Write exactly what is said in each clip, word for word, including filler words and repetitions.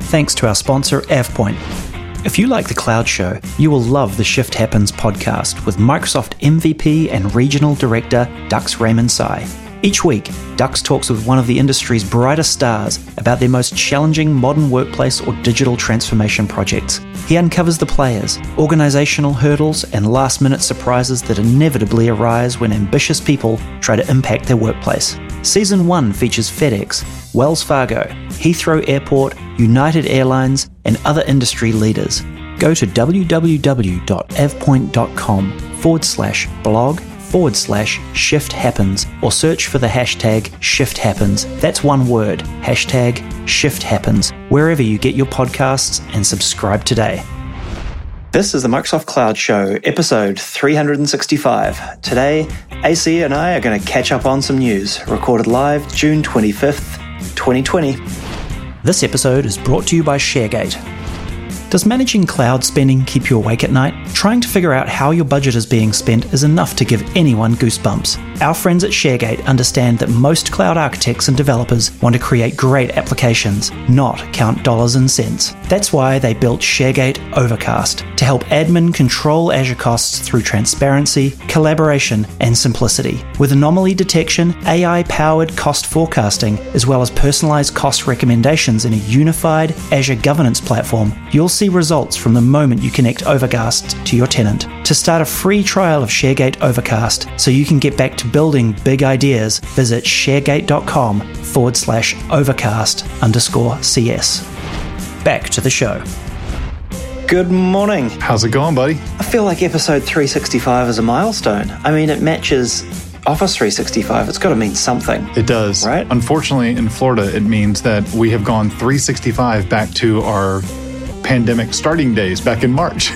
thanks to our sponsor, AvePoint. If you like The Cloud Show, you will love the Shift Happens podcast with Microsoft M V P and Regional Director Dux Raymond-Sai. Each week, Dux talks with one of the industry's brightest stars about their most challenging modern workplace or digital transformation projects. He uncovers the players, organizational hurdles, and last-minute surprises that inevitably arise when ambitious people try to impact their workplace. Season one features FedEx, Wells Fargo, Heathrow Airport, United Airlines, and other industry leaders. Go to www.avepoint.com forward slash blog forward slash shift happens or search for the hashtag shift happens. That's one word, hashtag shift happens, wherever you get your podcasts, and subscribe today. This is the Microsoft Cloud Show, episode three hundred sixty-five. Today, A C and I are going to catch up on some news, recorded live June twenty-fifth, twenty twenty. This episode is brought to you by ShareGate. Does managing cloud spending keep you awake at night? Trying to figure out how your budget is being spent is enough to give anyone goosebumps. Our friends at ShareGate understand that most cloud architects and developers want to create great applications, not count dollars and cents. That's why they built ShareGate Overcast, to help admin control Azure costs through transparency, collaboration, and simplicity. With anomaly detection, A I-powered cost forecasting, as well as personalized cost recommendations in a unified Azure governance platform, you'll see results from the moment you connect Overcast to your tenant. To start a free trial of ShareGate Overcast so you can get back to building big ideas, visit sharegate.com forward slash overcast underscore CS. Back to the show. Good morning. How's it going, buddy? I feel like episode three sixty-five is a milestone. I mean, it matches Office three sixty-five. It's got to mean something. It does. Right? Unfortunately, in Florida, it means that we have gone three sixty-five back to our pandemic starting days back in March.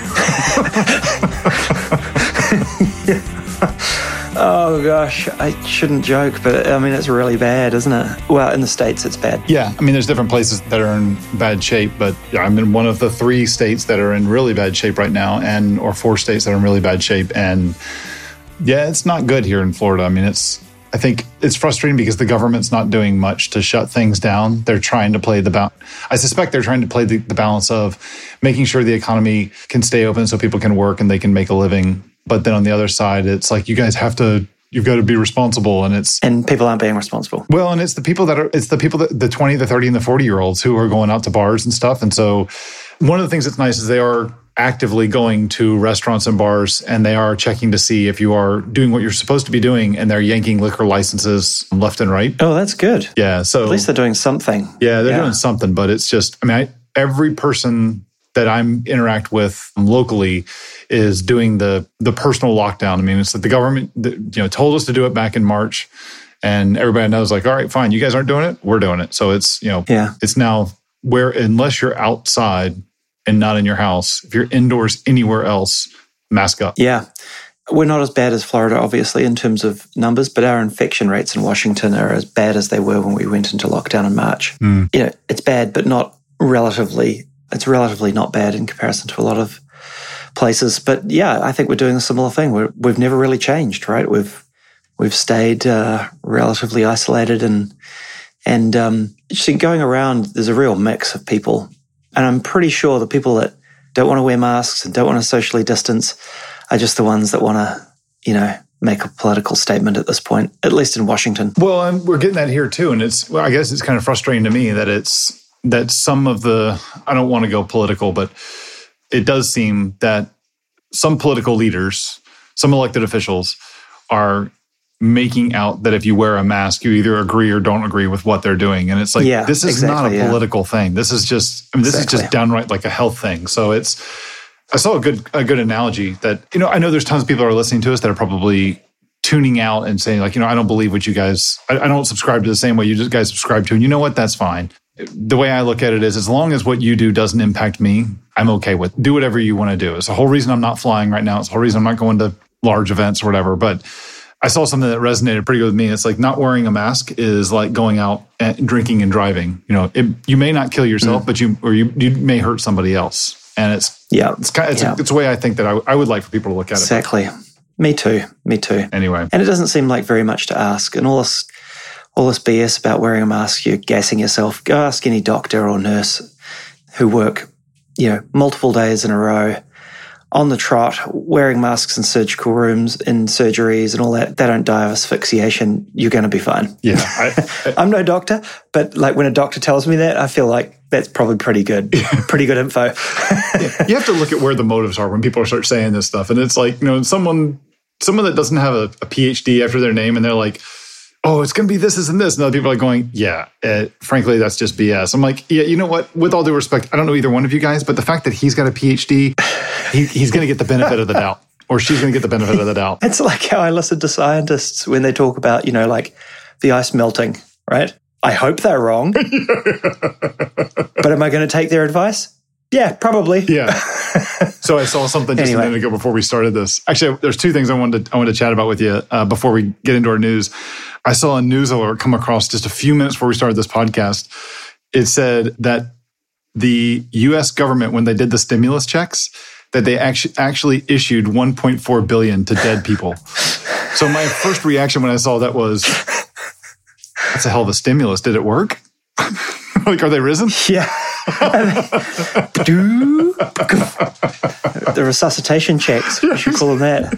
Oh gosh, I shouldn't joke, but I mean, it's really bad, isn't it? Well, in the States, it's bad. Yeah, I mean, there's different places that are in bad shape, but I'm in one of the three states that are in really bad shape right now, and or four states that are in really bad shape. And yeah, it's not good here in Florida. I mean, it's, I think it's frustrating because the government's not doing much to shut things down. They're trying to play the balance. I suspect they're trying to play the, the balance of making sure the economy can stay open so people can work and they can make a living. But then on the other side, it's like, you guys have to, you've got to be responsible. And it's... And people aren't being responsible. Well, and it's the people that are, it's the people that, the twenty, the thirty, and the forty year olds who are going out to bars and stuff. And so one of the things that's nice is they are actively going to restaurants and bars, and they are checking to see if you are doing what you're supposed to be doing, and they're yanking liquor licenses left and right. Oh, that's good. Yeah. So at least they're doing something. Yeah, they're yeah. doing something, but it's just, I mean, I, every person that I'm interact with locally is doing the the personal lockdown. I mean, it's like the government, you know, told us to do it back in March, and everybody knows, like, all right, fine, you guys aren't doing it, we're doing it. So it's, you know, yeah. it's now where, unless you're outside and not in your house, if you're indoors anywhere else, mask up. Yeah. We're not as bad as Florida, obviously, in terms of numbers, but our infection rates in Washington are as bad as they were when we went into lockdown in March. Mm. You know, it's bad, but not relatively, it's relatively not bad in comparison to a lot of places. But yeah, I think we're doing a similar thing. We're, we've never really changed, right? We've we've stayed uh, relatively isolated, and and um, see, going around, there's a real mix of people, and I'm pretty sure the people that don't want to wear masks and don't want to socially distance are just the ones that want to, you know, make a political statement at this point, at least in Washington. Well, and we're getting that here too, and it's, well, I guess it's kind of frustrating to me that it's that some of the, I don't want to go political, but it does seem that some political leaders, some elected officials are making out that if you wear a mask, you either agree or don't agree with what they're doing. And it's like, yeah, this is exactly, not a yeah. political thing. This is just, I mean, this exactly. is just downright like a health thing. So it's, I saw a good a good analogy that, you know, I know there's tons of people who are listening to us that are probably tuning out and saying, like, you know, I don't believe what you guys, I, I don't subscribe to the same way you guys subscribe to. And you know what? That's fine. The way I look at it is, as long as what you do doesn't impact me, I'm okay with. Do whatever you want to do. It's the whole reason I'm not flying right now. It's the whole reason I'm not going to large events or whatever. But I saw something that resonated pretty good with me. It's like, not wearing a mask is like going out and drinking and driving. You know, it, you may not kill yourself, mm. but you or you, you may hurt somebody else. And it's yeah, it's kind of, it's, yeah. a, it's a way I think that I, I would like for people to look at it. Exactly. Me too. Me too. Anyway, and it doesn't seem like very much to ask. And all this, all this B S about wearing a mask, you're gassing yourself. Go ask any doctor or nurse. who work, you know, multiple days in a row on the trot, wearing masks in surgical rooms, in surgeries and all that, they don't die of asphyxiation, you're going to be fine. Yeah. I, I, I'm no doctor, but like when a doctor tells me that, I feel like that's probably pretty good, pretty good info. Yeah. You have to look at where the motives are when people start saying this stuff. And it's like, you know, someone someone that doesn't have a, a P H D after their name and they're like, oh, it's going to be this, this, and this. And other people are going, yeah, uh, frankly, that's just B S. I'm like, yeah, you know what? With all due respect, I don't know either one of you guys, but the fact that he's got a P H D, he, he's going to get the benefit of the doubt, or she's going to get the benefit of the doubt. It's like how I listen to scientists when they talk about, you know, like the ice melting, right? I hope they're wrong. But am I going to take their advice? Yeah, probably. Yeah. So I saw something just anyway. a minute ago before we started this. Actually, there's two things I wanted to, I wanted to chat about with you uh, before we get into our news. I saw a news alert come across just a few minutes before we started this podcast. It said that the U S government, when they did the stimulus checks, that they actually actually issued one point four billion dollars to dead people. So my first reaction when I saw that was, that's a hell of a stimulus. Did it work? Like, are they risen? Yeah. The resuscitation checks, we should call them that.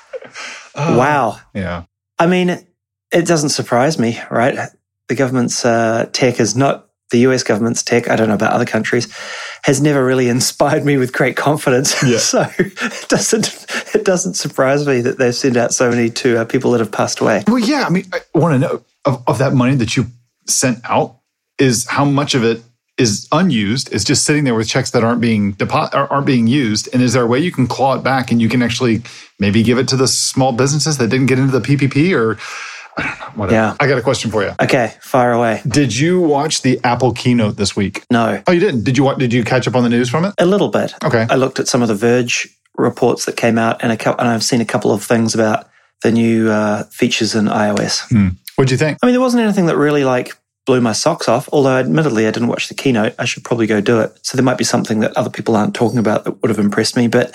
Uh, wow. Yeah. I mean, it doesn't surprise me, right? The government's uh, tech is not, the U S government's tech, I don't know about other countries, has never really inspired me with great confidence. Yeah. So it doesn't, it doesn't surprise me that they've sent out so many to uh, people that have passed away. Well, yeah. I mean, I want to know, of, of that money that you sent out, is how much of it is unused, is just sitting there with checks that aren't being depo- aren't being used, and is there a way you can claw it back and you can actually maybe give it to the small businesses that didn't get into the P P P, or I don't know, whatever. Yeah. I got a question for you. Okay, fire away. Did you watch the Apple keynote this week? No. Oh, you didn't? Did you wa- Did you catch up on the news from it? A little bit. Okay. I looked at some of the Verge reports that came out, and a couple, and I've seen a couple of things about the new uh, features in iOS. Hmm. What'd you think? I mean, there wasn't anything that really like blew my socks off, although admittedly I didn't watch the keynote. I should probably go do it. So there might be something that other people aren't talking about that would have impressed me. But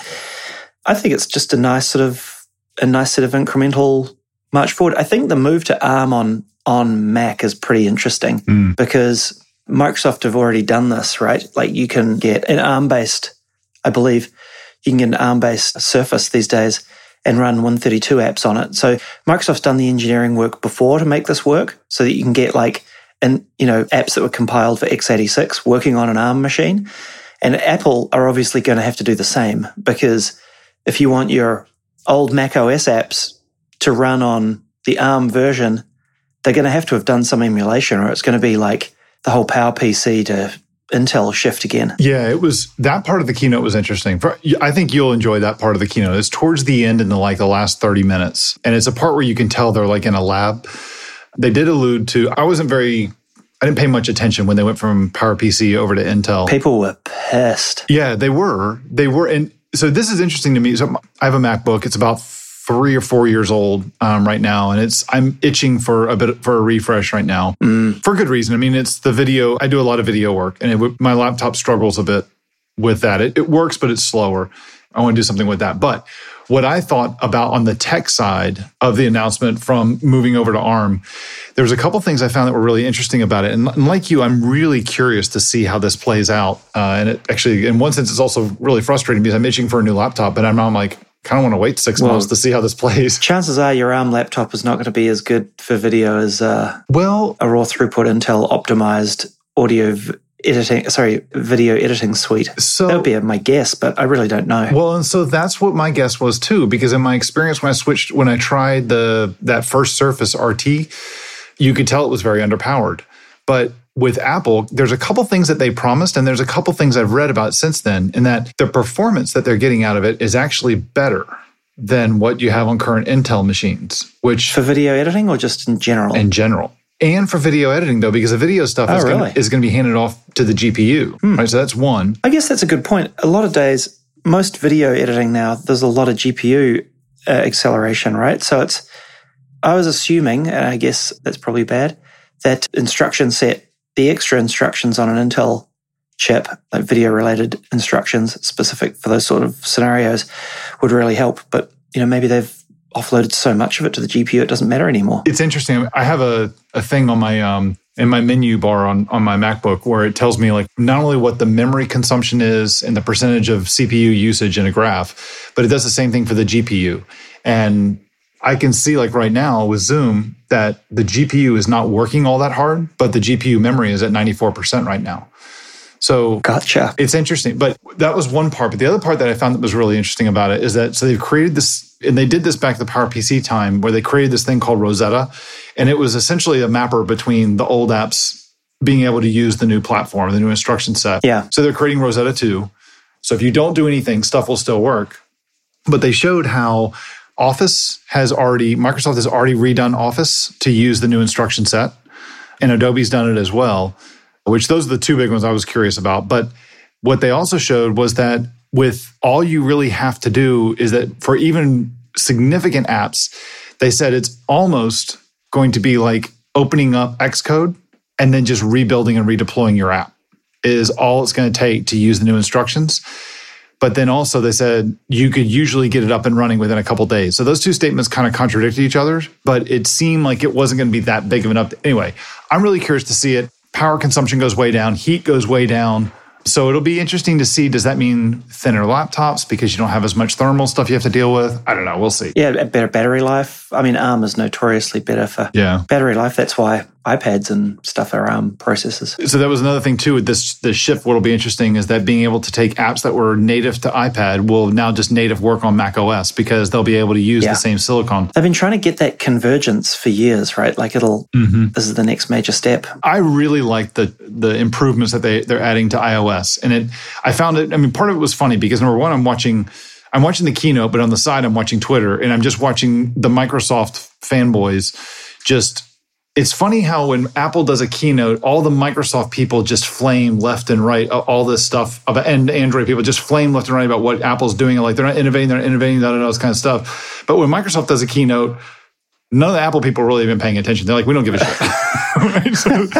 I think it's just a nice sort of, a nice sort of incremental march forward. I think the move to ARM on, on Mac is pretty interesting mm. because Microsoft have already done this, right? Like you can get an ARM-based, I believe, you can get an ARM-based Surface these days and run one thirty-two apps on it. So Microsoft's done the engineering work before to make this work so that you can get like, and you know, apps that were compiled for x eighty-six working on an ARM machine. And Apple are obviously going to have to do the same, because if you want your old Mac O S apps to run on the ARM version, they're going to have to have done some emulation, or it's going to be like the whole PowerPC to Intel shift again. Yeah, it was, that part of the keynote was interesting. For, I think you'll enjoy that part of the keynote. It's towards the end in the like the last thirty minutes. And it's a part where you can tell they're like in a lab. They did allude to, I wasn't very, I didn't pay much attention when they went from PowerPC over to Intel. People were pissed. Yeah, they were. They were. And so this is interesting to me. So I have a MacBook. It's about three or four years old um, right now. And it's, I'm itching for a bit, for a refresh right now mm. for good reason. I mean, it's the video. I do a lot of video work, and it, my laptop struggles a bit with that. It, it works, but it's slower. I want to do something with that. But what I thought about on the tech side of the announcement from moving over to ARM, there was a couple things I found that were really interesting about it. And like you, I'm really curious to see how this plays out. Uh, and it actually, in one sense, it's also really frustrating because I'm itching for a new laptop, but I'm now I'm like, kind of want to wait six well, months to see how this plays. Chances are your ARM laptop is not going to be as good for video as uh, well a raw throughput Intel optimized audio v- editing, sorry, video editing suite. So that would be my guess, but I really don't know. Well, and so that's what my guess was too, because in my experience when I switched, when I tried the that first Surface R T, you could tell it was very underpowered. But with Apple, there's a couple things that they promised, and there's a couple things I've read about since then, in that the performance that they're getting out of it is actually better than what you have on current Intel machines. Which for video editing or just in general? In general. And for video editing, though, because the video stuff oh, is really? going to be handed off to the G P U. Hmm. Right? So that's one. I guess that's a good point. A lot of days, most video editing now, there's a lot of G P U uh, acceleration, right? So it's, I was assuming, and I guess that's probably bad, that instruction set, the extra instructions on an Intel chip, like video-related instructions specific for those sort of scenarios, would really help. But, you know, maybe they've offloaded so much of it to the G P U, it doesn't matter anymore. It's interesting. I have a, a thing on my um, in my menu bar on, on my MacBook where it tells me like not only what the memory consumption is and the percentage of C P U usage in a graph, but it does the same thing for the G P U. And I can see like right now with Zoom that the G P U is not working all that hard, but the G P U memory is at ninety-four percent right now. So gotcha. It's interesting. But that was one part. But the other part that I found that was really interesting about it is that, so they've created this, and they did this back at the PowerPC time, where they created this thing called Rosetta. And it was essentially a mapper between the old apps being able to use the new platform, the new instruction set. Yeah. So they're creating Rosetta two. So if you don't do anything, stuff will still work. But they showed how Office has already, Microsoft has already redone Office to use the new instruction set. And Adobe's done it as well, which those are the two big ones I was curious about. But what they also showed was that with all you really have to do is that for even significant apps, they said it's almost going to be like opening up Xcode and then just rebuilding and redeploying your app is all it's going to take to use the new instructions. But then also they said you could usually get it up and running within a couple of days. So those two statements kind of contradicted each other, but it seemed like it wasn't going to be that big of an update. Anyway, I'm really curious to see it. Power consumption goes way down. Heat goes way down. So it'll be interesting to see, does that mean thinner laptops because you don't have as much thermal stuff you have to deal with? I don't know. We'll see. Yeah, better battery life. I mean, ARM is notoriously better for yeah. battery life. That's why iPads and stuff are ARM processors. So that was another thing too with this, this shift. What'll be interesting is that being able to take apps that were native to iPad will now just native work on Mac O S because they'll be able to use yeah. the same silicon. They've been trying to get that convergence for years, right? Like it'll, mm-hmm. this is the next major step. I really like the the improvements that they, they're adding to iOS. And it, I found it, I mean, part of it was funny because number one, I'm watching, I'm watching the keynote, but on the side, I'm watching Twitter and I'm just watching the Microsoft fanboys just, it's funny how when Apple does a keynote, all the Microsoft people just flame left and right, all this stuff, about, and Android people just flame left and right about what Apple's doing. Like they're not innovating, they're not innovating, da, da, da, this kind of stuff. But when Microsoft does a keynote, none of the Apple people are really even paying attention. They're like, we don't give a shit. Right?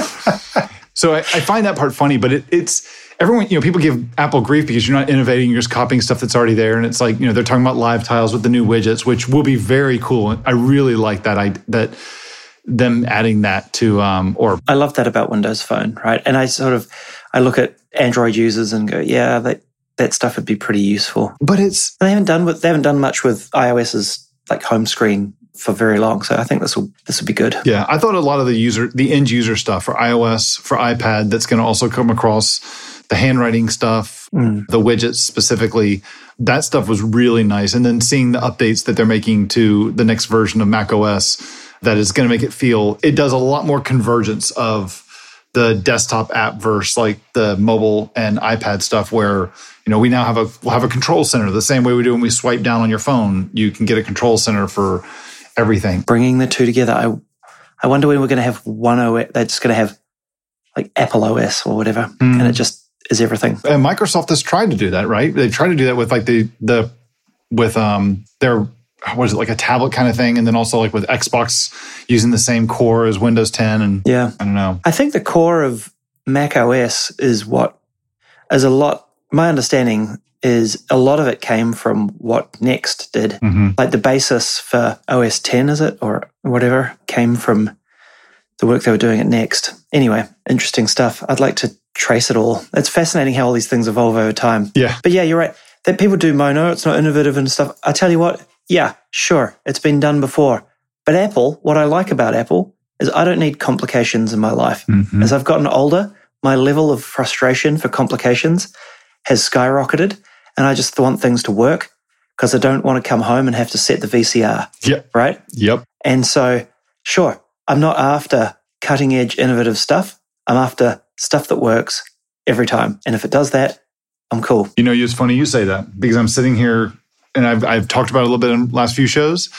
So, so I, I find that part funny, but it, it's, everyone, you know, people give Apple grief because you're not innovating, you're just copying stuff that's already there. And it's like, you know, they're talking about live tiles with the new widgets, which will be very cool. I really like that, I, that, them adding that to, um, or I love that about Windows Phone, right? And I sort of, I look at Android users and go, yeah, that that stuff would be pretty useful. But it's they haven't done with they haven't done much with iOS's like home screen for very long, so I think this will this will be good. Yeah, I thought a lot of the user, the end user stuff for iOS, for iPad, that's going to also come across the handwriting stuff, mm. the widgets specifically. That stuff was really nice, and then seeing the updates that they're making to the next version of macOS. That is going to make it feel, it does a lot more convergence of the desktop app versus like the mobile and iPad stuff where, you know, we now have a, we'll have a control center the same way we do when we swipe down on your phone. You can get a control center for everything. Bringing the two together. I I wonder when we're going to have one O S that's going to have like Apple O S or whatever. Mm. And it just is everything. And Microsoft has tried to do that, right? They tried to do that with like the, the, with um their, what is it, like a tablet kind of thing? And then also like with Xbox using the same core as Windows ten. And yeah, I don't know. I think the core of Mac O S is what is a lot, my understanding is a lot of it came from what Next did. Mm-hmm. Like the basis for O S ten, is it? Or whatever, came from the work they were doing at Next. Anyway, interesting stuff. I'd like to trace it all. It's fascinating how all these things evolve over time. Yeah. But yeah, you're right. That people do mono, it's not innovative and stuff. I tell you what, yeah, sure, it's been done before. But Apple, what I like about Apple is I don't need complications in my life. Mm-hmm. As I've gotten older, my level of frustration for complications has skyrocketed, and I just want things to work because I don't want to come home and have to set the V C R. Yep. Right? Yep. And so, sure, I'm not after cutting-edge, innovative stuff. I'm after stuff that works every time. And if it does that, I'm cool. You know, it's funny you say that because I'm sitting here and I've, I've talked about it a little bit in the last few shows.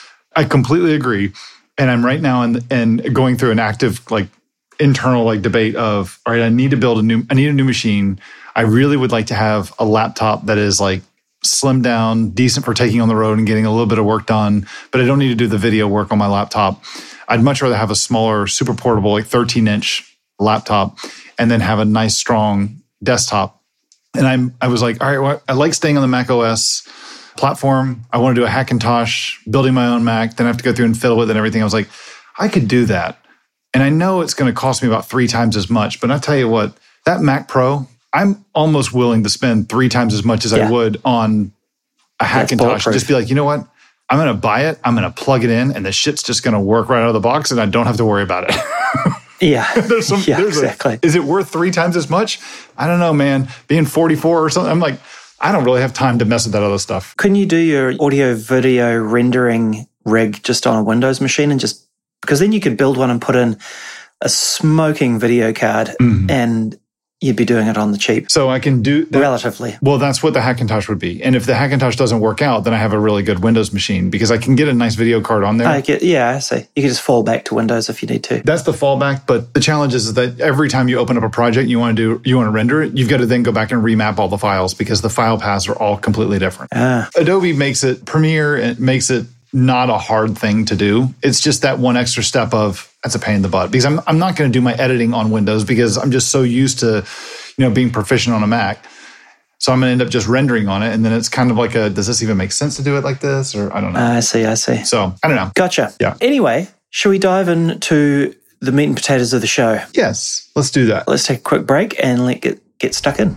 I completely agree. And I'm right now in, in going through an active, like, internal, like, debate of, all right, I need to build a new, I need a new machine. I really would like to have a laptop that is, like, slimmed down, decent for taking on the road and getting a little bit of work done, but I don't need to do the video work on my laptop. I'd much rather have a smaller, super portable, like, thirteen-inch laptop and then have a nice, strong desktop. And I'm, I was like, all right, well, I like staying on the Mac O S platform. I want to do a Hackintosh, building my own Mac. Then I have to go through and fiddle with it and everything. I was like, I could do that. And I know it's going to cost me about three times as much, but I tell you what, that Mac Pro, I'm almost willing to spend three times as much as yeah. I would on a Hackintosh. Just be like, you know what? I'm going to buy it. I'm going to plug it in, and the shit's just going to work right out of the box, and I don't have to worry about it. yeah. there's some, yeah, there's exactly. A, is it worth three times as much? I don't know, man. Being forty-four or something, I'm like, I don't really have time to mess with that other stuff. Couldn't you do your audio video rendering rig just on a Windows machine and just, because then you could build one and put in a smoking video card mm-hmm. and you'd be doing it on the cheap. So I can do that. Relatively. Well, that's what the Hackintosh would be. And if the Hackintosh doesn't work out, then I have a really good Windows machine because I can get a nice video card on there. I get, yeah, I see. You can just fall back to Windows if you need to. That's the fallback. But the challenge is that every time you open up a project, you want to do, you want to render it, you've got to then go back and remap all the files because the file paths are all completely different. Ah. Adobe makes it, Premiere, it makes it not a hard thing to do. It's just that one extra step of, that's a pain in the butt because I'm I'm not going to do my editing on Windows because I'm just so used to, you know, being proficient on a Mac. So I'm going to end up just rendering on it. And then it's kind of like a, does this even make sense to do it like this? Or I don't know. Uh, I see, I see. So I don't know. Gotcha. Yeah. Anyway, should we dive into the meat and potatoes of the show? Yes, let's do that. Let's take a quick break and let get, get stuck in.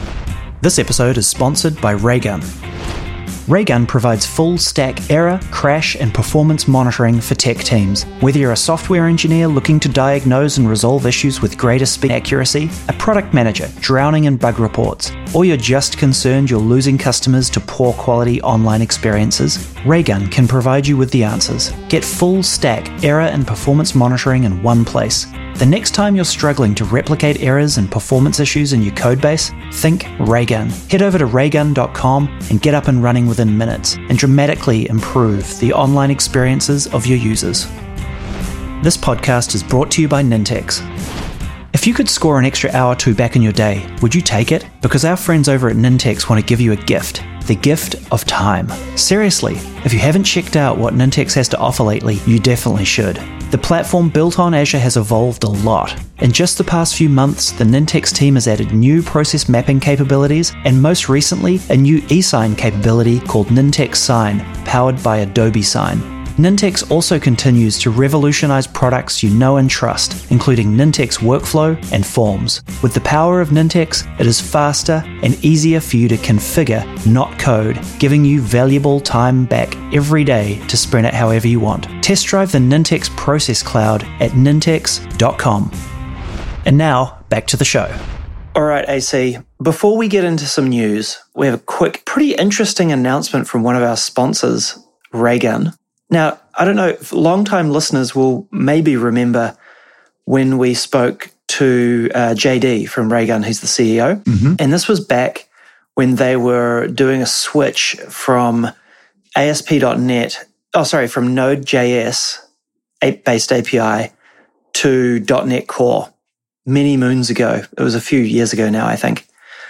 This episode is sponsored by Raygun. Raygun provides full-stack error, crash, and performance monitoring for tech teams. Whether you're a software engineer looking to diagnose and resolve issues with greater speed and accuracy, a product manager drowning in bug reports, or you're just concerned you're losing customers to poor quality online experiences, Raygun can provide you with the answers. Get full-stack error and performance monitoring in one place. The next time you're struggling to replicate errors and performance issues in your codebase, think Raygun. Head over to raygun dot com and get up and running within minutes and dramatically improve the online experiences of your users. This podcast is brought to you by Nintex. If you could score an extra hour or two back in your day, would you take it? Because our friends over at Nintex want to give you a gift. The gift of time. Seriously, if you haven't checked out what Nintex has to offer lately, you definitely should. The platform built on Azure has evolved a lot. In just the past few months, the Nintex team has added new process mapping capabilities and most recently, a new eSign capability called Nintex Sign, powered by Adobe Sign. Nintex also continues to revolutionize products you know and trust, including Nintex Workflow and Forms. With the power of Nintex, it is faster and easier for you to configure, not code, giving you valuable time back every day to sprint it however you want. Test drive the Nintex Process Cloud at nintex dot com. And now, back to the show. All right, A C, before we get into some news, we have a quick, pretty interesting announcement from one of our sponsors, Raygun. Now, I don't know, if long-time listeners will maybe remember when we spoke to uh, J D from Raygun, who's the C E O. Mm-hmm. And this was back when they were doing a switch from A S P dot net, oh, sorry, from Node.js based A P I to .NET Core many moons ago. It was a few years ago now, I think.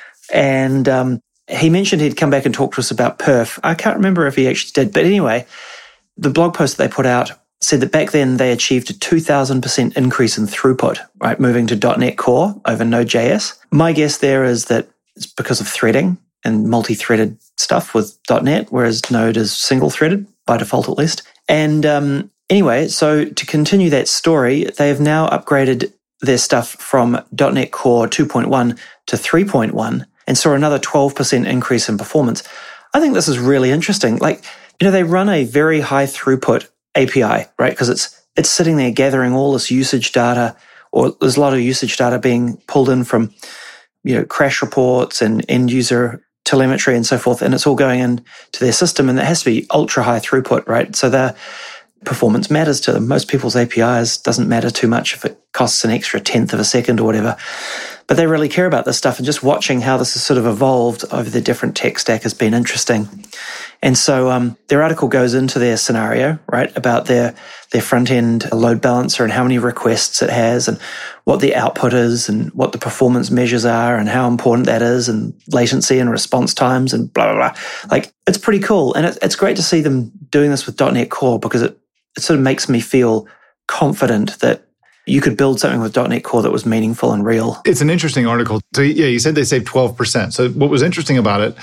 And um, he mentioned he'd come back and talk to us about perf. I can't remember if he actually did, but anyway, the blog post that they put out said that back then they achieved a two thousand percent increase in throughput, right, moving to .NET Core over Node.js. My guess there is that it's because of threading and multi-threaded stuff with .NET, whereas Node is single-threaded, by default at least. And um, anyway, so to continue that story, they have now upgraded their stuff from .NET Core two point one to three point one and saw another twelve percent increase in performance. I think this is really interesting. Like, you know, they run a very high throughput A P I, right? Because it's it's sitting there gathering all this usage data, or there's a lot of usage data being pulled in from, you know, crash reports and end user telemetry and so forth, and it's all going into their system, and it has to be ultra high throughput, right? So the performance matters to them. Most people's A P Is doesn't matter too much if it costs an extra tenth of a second or whatever. But they really care about this stuff, and just watching how this has sort of evolved over the different tech stack has been interesting. And so um, their article goes into their scenario, right, about their their front-end load balancer and how many requests it has and what the output is and what the performance measures are and how important that is and latency and response times and blah, blah, blah. Like, it's pretty cool. And it, it's great to see them doing this with .NET Core because it, it sort of makes me feel confident that you could build something with .NET Core that was meaningful and real. It's an interesting article. So yeah, you said they saved twelve percent. So what was interesting about it,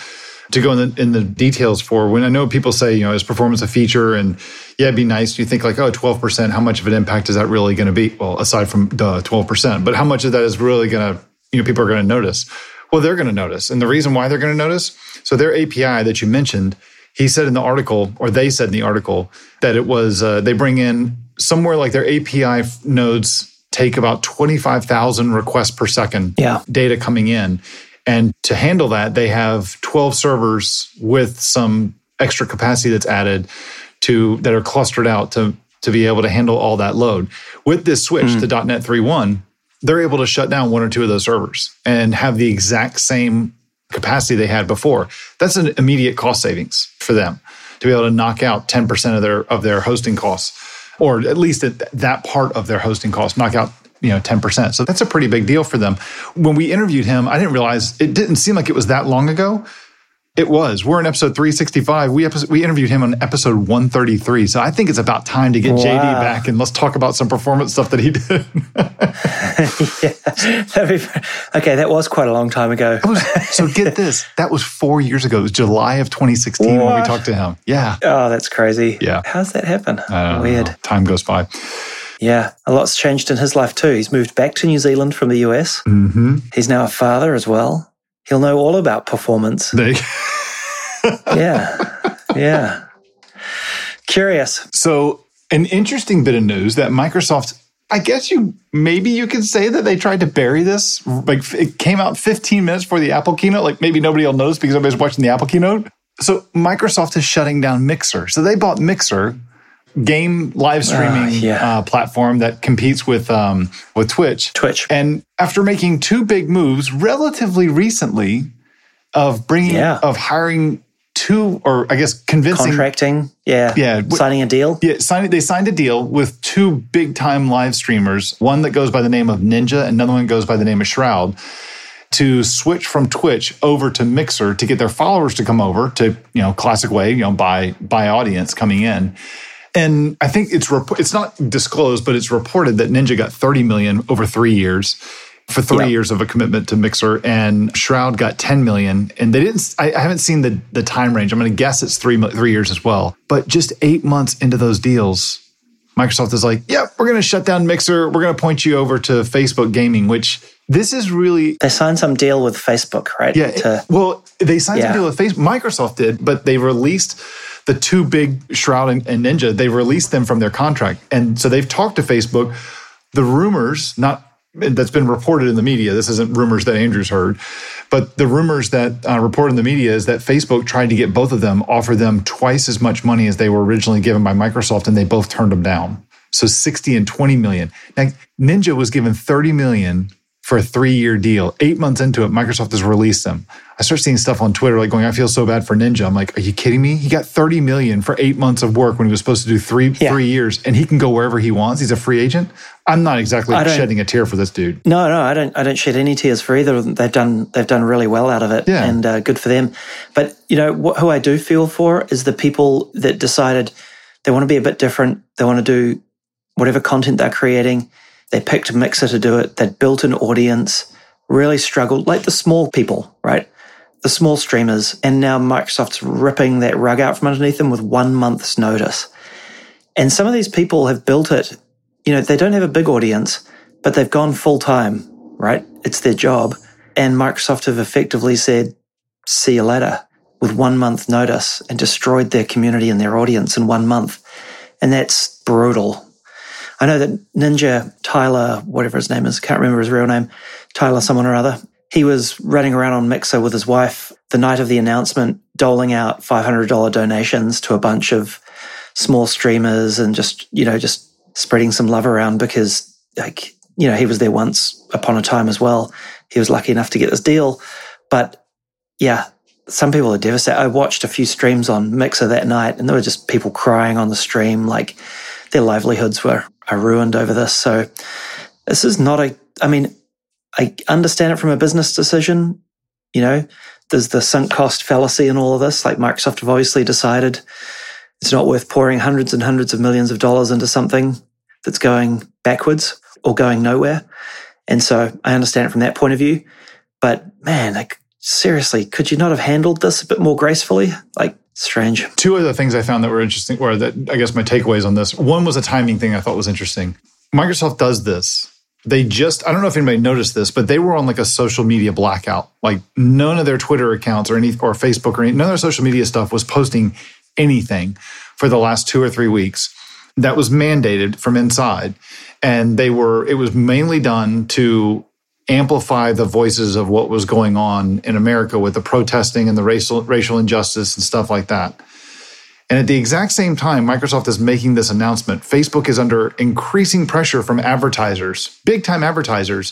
to go in the, in the details for. When I know people say, you know, is performance a feature? And yeah, it'd be nice. You think like, oh, twelve percent, how much of an impact is that really going to be? Well, aside from the twelve percent, but how much of that is really going to, you know, people are going to notice? Well, they're going to notice. And the reason why they're going to notice, so their A P I that you mentioned, he said in the article, or they said in the article, that it was, uh, they bring in somewhere like their A P I nodes take about twenty-five thousand requests per second yeah. data coming in. And to handle that, they have twelve servers with some extra capacity that's added to, that are clustered out to, to be able to handle all that load. With this switch mm. to .dot net three point one, they're able to shut down one or two of those servers and have the exact same capacity they had before. That's an immediate cost savings for them to be able to knock out ten percent of their of their hosting costs, or at least at that part of their hosting costs, knock out, you know, ten percent. So that's a pretty big deal for them. When we interviewed him, I didn't realize, it didn't seem like it was that long ago. It was. We're in episode three sixty-five. We episode, we interviewed him on episode one thirty-three. So I think it's about time to get wow. J D back and let's talk about some performance stuff that he did. yeah. Okay, that was quite a long time ago. was, so get this. That was four years ago. It was July of twenty sixteen what? when we talked to him. Yeah. Oh, that's crazy. Yeah. How's that happen? I don't Weird. know. Time goes by. Yeah, a lot's changed in his life too. He's moved back to New Zealand from the U S. Mm-hmm. He's now a father as well. He'll know all about performance. They- yeah, yeah. Curious. So an interesting bit of news that Microsoft, I guess you, maybe you could say that they tried to bury this. Like it came out fifteen minutes before the Apple keynote. Like maybe nobody will notice because everybody's watching the Apple keynote. So Microsoft is shutting down Mixer. So they bought Mixer, game live streaming uh, yeah. uh, platform that competes with um, with Twitch. Twitch. And after making two big moves relatively recently of bringing, yeah. of hiring two, or I guess convincing. Contracting, yeah. Yeah. Signing a deal. Yeah, signed, they signed a deal with two big time live streamers, one that goes by the name of Ninja, and another one goes by the name of Shroud, to switch from Twitch over to Mixer to get their followers to come over to, you know, classic way, you know, by, by audience coming in. And I think it's rep- it's not disclosed, but it's reported that Ninja got thirty million over three years for three yep. years of a commitment to Mixer, and Shroud got ten million. And they didn't. I, I haven't seen the the time range. I'm going to guess it's three three years as well. But just eight months into those deals, Microsoft is like, "Yep, we're going to shut down Mixer. We're going to point you over to Facebook Gaming," which this is really. They signed some deal with Facebook, right? Yeah. To, well, they signed yeah. some deal with Facebook. Microsoft did, but they released. The two big, Shroud and, and Ninja, they released them from their contract. And so they've talked to Facebook. The rumors, not that's been reported in the media, this isn't rumors that Andrew's heard, but the rumors that uh, reported in the media is that Facebook tried to get both of them, offer them twice as much money as they were originally given by Microsoft, and they both turned them down. So sixty and twenty million. Now, Ninja was given thirty million for a three-year deal. Eight months into it, Microsoft has released them. I start seeing stuff on Twitter like going, I feel so bad for Ninja. I'm like, are you kidding me? He got thirty million for eight months of work when he was supposed to do three yeah. three years, and he can go wherever he wants. He's a free agent. I'm not exactly shedding a tear for this dude. No, no, I don't. I don't shed any tears for either of them. They've done they've done really well out of it, yeah. and uh, good for them. But you know wh- who I do feel for is the people that decided they want to be a bit different. They want to do whatever content they're creating. They picked Mixer to do it. They built an audience. Really struggled, like the small people, right? The small streamers. And now Microsoft's ripping that rug out from underneath them with one month's notice. And some of these people have built it, you know, they don't have a big audience, but they've gone full time, right? It's their job. And Microsoft have effectively said, see you later, with one month notice, and destroyed their community and their audience in one month. And that's brutal. I know that Ninja, Tyler, whatever his name is, can't remember his real name, Tyler someone or other, he was running around on Mixer with his wife the night of the announcement, doling out five hundred dollars donations to a bunch of small streamers and just, you know, just spreading some love around because, like, you know, he was there once upon a time as well. He was lucky enough to get this deal. But yeah, some people are devastated. I watched a few streams on Mixer that night and there were just people crying on the stream, like their livelihoods were are ruined over this. So this is not a, I mean, I understand it from a business decision. You know, there's the sunk cost fallacy in all of this. Like Microsoft have obviously decided it's not worth pouring hundreds and hundreds of millions of dollars into something that's going backwards or going nowhere. And so I understand it from that point of view. But man, like seriously, could you not have handled this a bit more gracefully? Like, strange. Two other things I found that were interesting, or that I guess my takeaways on this. One was a timing thing I thought was interesting. Microsoft does this. They just, I don't know if anybody noticed this, but they were on like a social media blackout. Like none of their Twitter accounts or any or Facebook or any, none of their social media stuff was posting anything for the last two or three weeks. That was mandated from inside. And they were, it was mainly done to amplify the voices of what was going on in America with the protesting and the racial racial injustice and stuff like that. And at the exact same time, Microsoft is making this announcement. Facebook is under increasing pressure from advertisers, big-time advertisers,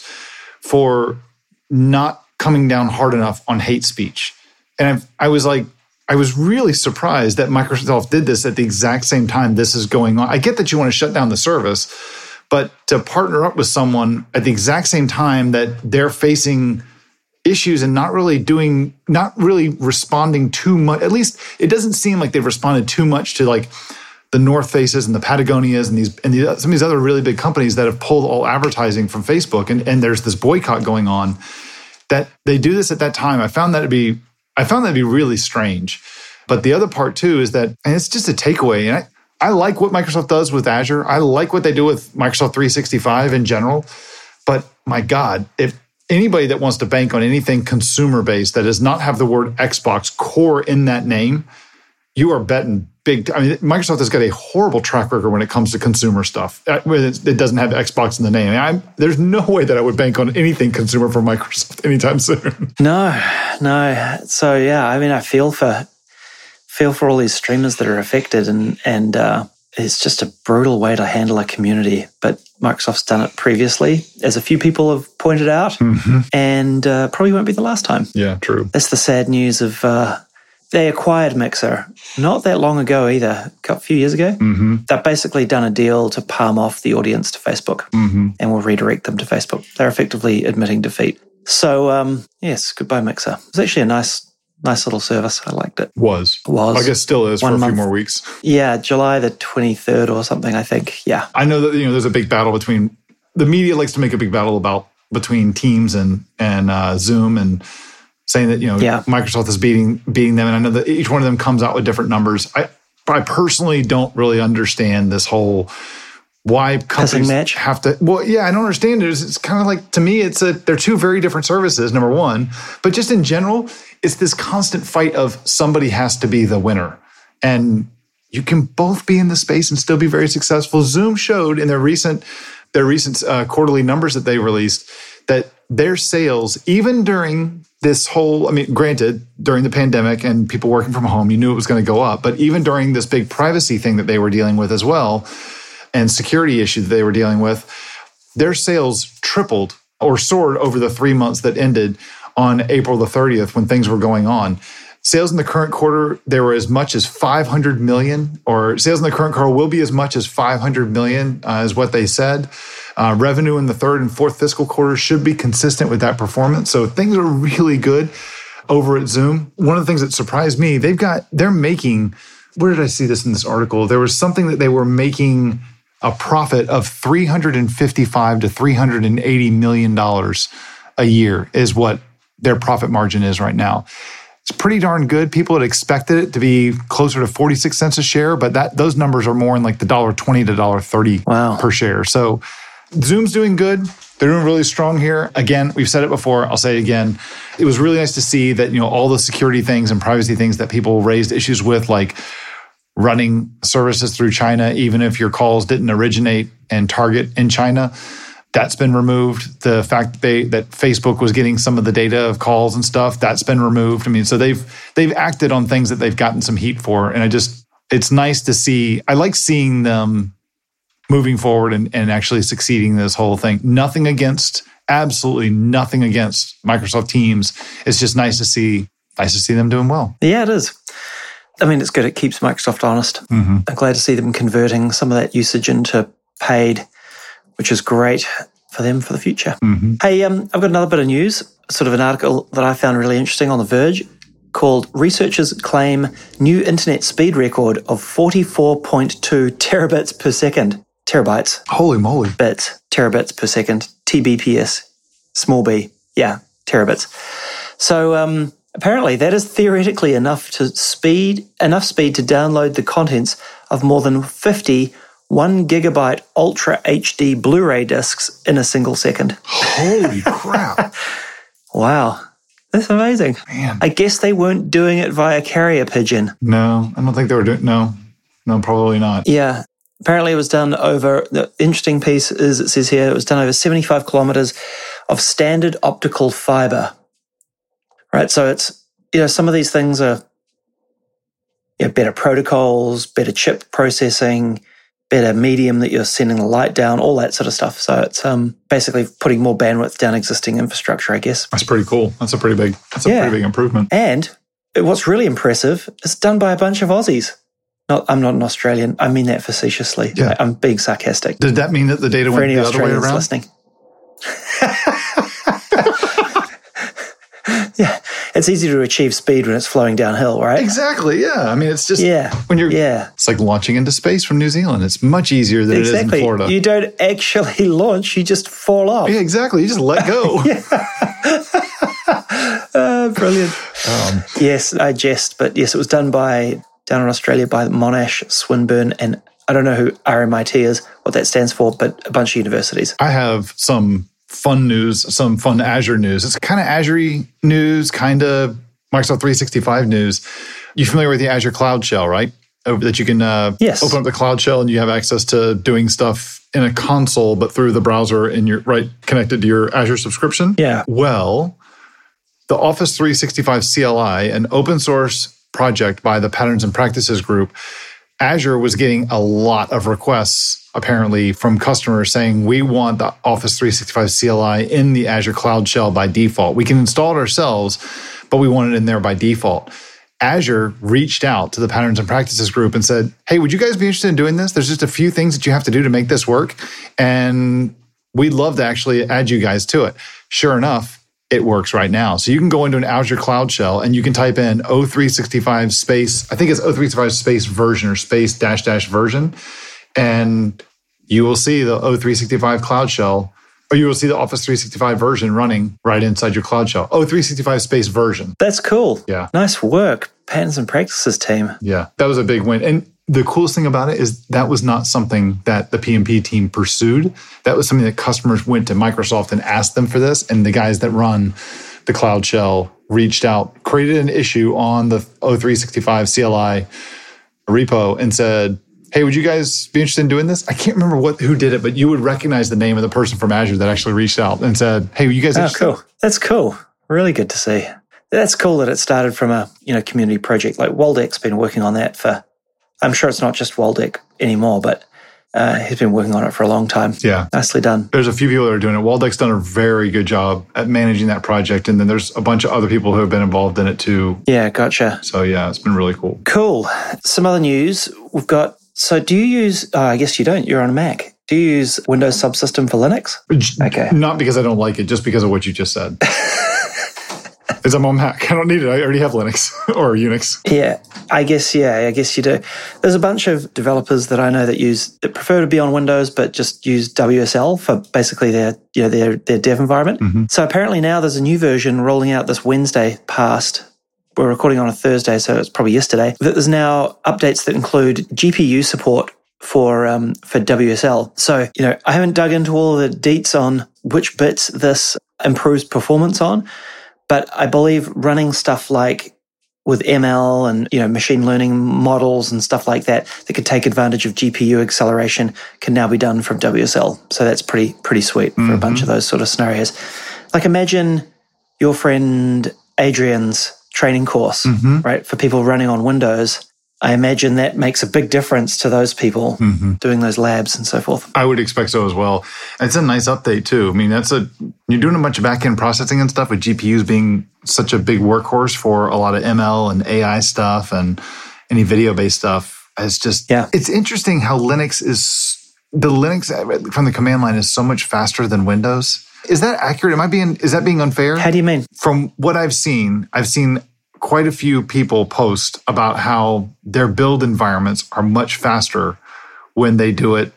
for not coming down hard enough on hate speech. And I've, I was like, I was really surprised that Microsoft did this at the exact same time this is going on. I get that you want to shut down the service, but to partner up with someone at the exact same time that they're facing issues and not really doing, not really responding too much. At least it doesn't seem like they've responded too much to like the North Faces and the Patagonias and these and the, some of these other really big companies that have pulled all advertising from Facebook. And, and there's this boycott going on. That they do this at that time. I found that to be, I found that to be really strange. But the other part too is that, and it's just a takeaway. And I, I like what Microsoft does with Azure. I like what they do with Microsoft three sixty-five in general. But my God, if anybody that wants to bank on anything consumer-based that does not have the word Xbox core in that name, you are betting big. I mean, Microsoft has got a horrible track record when it comes to consumer stuff. It doesn't have Xbox in the name. I mean, there's no way that I would bank on anything consumer from Microsoft anytime soon. No, no. So yeah, I mean, I feel for feel for all these streamers that are affected, and and uh, it's just a brutal way to handle a community. But Microsoft's done it previously, as a few people have pointed out, mm-hmm. and uh, probably won't be the last time. Yeah, true. That's the sad news of uh, they acquired Mixer not that long ago either, a few years ago. Mm-hmm. They've basically done a deal to palm off the audience to Facebook, mm-hmm. and will redirect them to Facebook. They're effectively admitting defeat. So um, yes, goodbye Mixer. It's actually a nice Nice little service. I liked it. Was. Was. I guess still is One for a month. few more weeks. Yeah, July the twenty-third or something, I think. Yeah. I know that, you know, there's a big battle between, the media likes to make a big battle about between Teams and and uh, Zoom, and saying that, you know, yeah. Microsoft is beating beating them. And I know that each one of them comes out with different numbers. I I personally don't really understand this whole why companies match? have to. Well, yeah, I don't understand it. It's, it's kind of like, to me, it's a they're two very different services, number one. But just in general, it's this constant fight of somebody has to be the winner. And you can both be in the space and still be very successful. Zoom showed in their recent their recent uh, quarterly numbers that they released that their sales, even during this whole, I mean, granted, during the pandemic and people working from home, you knew it was going to go up. But even during this big privacy thing that they were dealing with as well, and security issue that they were dealing with, their sales tripled or soared over the three months that ended on April the thirtieth when things were going on. Sales in the current quarter, there were as much as five hundred million, or sales in the current quarter will be as much as five hundred million, uh, is what they said. Uh, revenue in the third and fourth fiscal quarter should be consistent with that performance. So things are really good over at Zoom. One of the things that surprised me, they've got, they're making, where did I see this in this article? There was something that they were making a profit of three hundred fifty-five to three hundred eighty million dollars a year is what their profit margin is right now. It's pretty darn good. People had expected it to be closer to forty-six cents a share, but that those numbers are more in like the one dollar twenty to one dollar thirty wow. per share. So Zoom's doing good. They're doing really strong here. Again, we've said it before. I'll say it again. It was really nice to see that, you know, all the security things and privacy things that people raised issues with, like running services through China, even if your calls didn't originate and target in China, that's been removed. The fact that they that Facebook was getting some of the data of calls and stuff, that's been removed. I mean, so they've they've acted on things that they've gotten some heat for. And I just, it's nice to see. I like seeing them moving forward and, and actually succeeding in this whole thing. Nothing against, absolutely nothing against Microsoft Teams. It's just nice to see, nice to see them doing well. Yeah, it is. I mean, it's good. It keeps Microsoft honest. Mm-hmm. I'm glad to see them converting some of that usage into paid, which is great for them for the future. Mm-hmm. Hey, um, I've got another bit of news, sort of an article that I found really interesting on The Verge called Researchers Claim New Internet Speed Record of forty-four point two terabits per second. Terabytes. Holy moly. Bits. Terabits per second. T B P S. Small b. Yeah, terabits. So um, apparently that is theoretically enough to speed enough speed to download the contents of more than fifty one gigabyte Ultra H D Blu-ray discs in a single second. Holy crap. Wow. That's amazing. Man. I guess they weren't doing it via carrier pigeon. No, I don't think they were doing, no, no, probably not. Yeah. Apparently it was done over, the interesting piece is, it says here, it was done over seventy-five kilometers of standard optical fiber. Right, so it's, you know, some of these things are, you know, better protocols, better chip processing, better medium that you're sending the light down, all that sort of stuff. So it's um, basically putting more bandwidth down existing infrastructure, I guess. That's pretty cool. That's a pretty big, that's a yeah. pretty big improvement. And what's really impressive, it's done by a bunch of Aussies. Not, I'm not an Australian. I mean that facetiously. Yeah. I'm being sarcastic. Did that mean that the data For went any the other way Australians around? listening. Yeah, it's easy to achieve speed when it's flowing downhill, right? Exactly, yeah. I mean, it's just, Yeah, when you're, yeah. it's like launching into space from New Zealand. It's much easier than Exactly. it is in Florida. You don't actually launch, you just fall off. Yeah, exactly. You just let go. uh, brilliant. Um, yes, I jest, but yes, it was done by, down in Australia, by Monash, Swinburne, and I don't know who R M I T is, what that stands for, but a bunch of universities. I have some fun news, some fun Azure news. It's kind of Azure news, kind of Microsoft three sixty-five news. You familiar with the Azure Cloud Shell, right? That you can uh, yes. open up the Cloud Shell and you have access to doing stuff in a console, but through the browser and you're right connected to your Azure subscription. Yeah. Well, the Office three sixty-five C L I, an open source project by the Patterns and Practices group, Azure was getting a lot of requests apparently from customers saying, we want the Office three sixty-five C L I in the Azure Cloud Shell by default. We can install it ourselves, but we want it in there by default. Azure reached out to the Patterns and Practices group and said, hey, would you guys be interested in doing this? There's just a few things that you have to do to make this work, and we'd love to actually add you guys to it. Sure enough, it works right now. So you can go into an Azure Cloud Shell and you can type in O three sixty-five space, I think it's O three sixty-five space version or space dash dash version. And you will see the O three sixty-five Cloud Shell, or you will see the Office three sixty-five version running right inside your Cloud Shell. O three sixty-five space version. That's cool. Yeah. Nice work, Patterns and Practices team. Yeah, that was a big win. And the coolest thing about it is that was not something that the P M P team pursued. That was something that customers went to Microsoft and asked them for this. And the guys that run the Cloud Shell reached out, created an issue on the O three sixty-five C L I repo and said, hey, would you guys be interested in doing this? I can't remember what who did it, but you would recognize the name of the person from Azure that actually reached out and said, hey, you guys Oh, interested? cool. That's cool. Really good to see. That's cool that it started from a you know community project. Like Waldeck's been working on that for, I'm sure it's not just Waldeck anymore, but uh, he's been working on it for a long time. Yeah. Nicely done. There's a few people that are doing it. Waldeck's done a very good job at managing that project. And then there's a bunch of other people who have been involved in it too. Yeah, gotcha. So yeah, it's been really cool. Cool. Some other news. We've got, so do you use, oh, I guess you don't, you're on a Mac. Do you use Windows Subsystem for Linux? Okay. Not because I don't like it, just because of what you just said. It's I'm on Mac. I don't need it. I already have Linux or Unix. Yeah, I guess, yeah, I guess you do. There's a bunch of developers that I know that use, that prefer to be on Windows, but just use W S L for basically their, you know, their, their dev environment. Mm-hmm. So apparently now there's a new version rolling out this Wednesday past. We're recording on a Thursday, so it's probably yesterday. That there's now updates that include G P U support for um, for W S L. So, you know, I haven't dug into all the deets on which bits this improves performance on, but I believe running stuff like with M L and, you know, machine learning models and stuff like that that could take advantage of G P U acceleration can now be done from W S L. So that's pretty pretty sweet for mm-hmm. a bunch of those sort of scenarios. Like imagine your friend Adrian's training course, mm-hmm. right, for people running on Windows. I imagine that makes a big difference to those people mm-hmm. doing those labs and so forth. I would expect so as well. It's a nice update too. I mean, that's a you're doing a bunch of back-end processing and stuff with G P Us being such a big workhorse for a lot of M L and A I stuff and any video-based stuff. It's just, yeah. It's interesting how Linux is, the Linux from the command line is so much faster than Windows. Is that accurate? Am I being, is that being unfair? How do you mean? From what I've seen, I've seen quite a few people post about how their build environments are much faster when they do it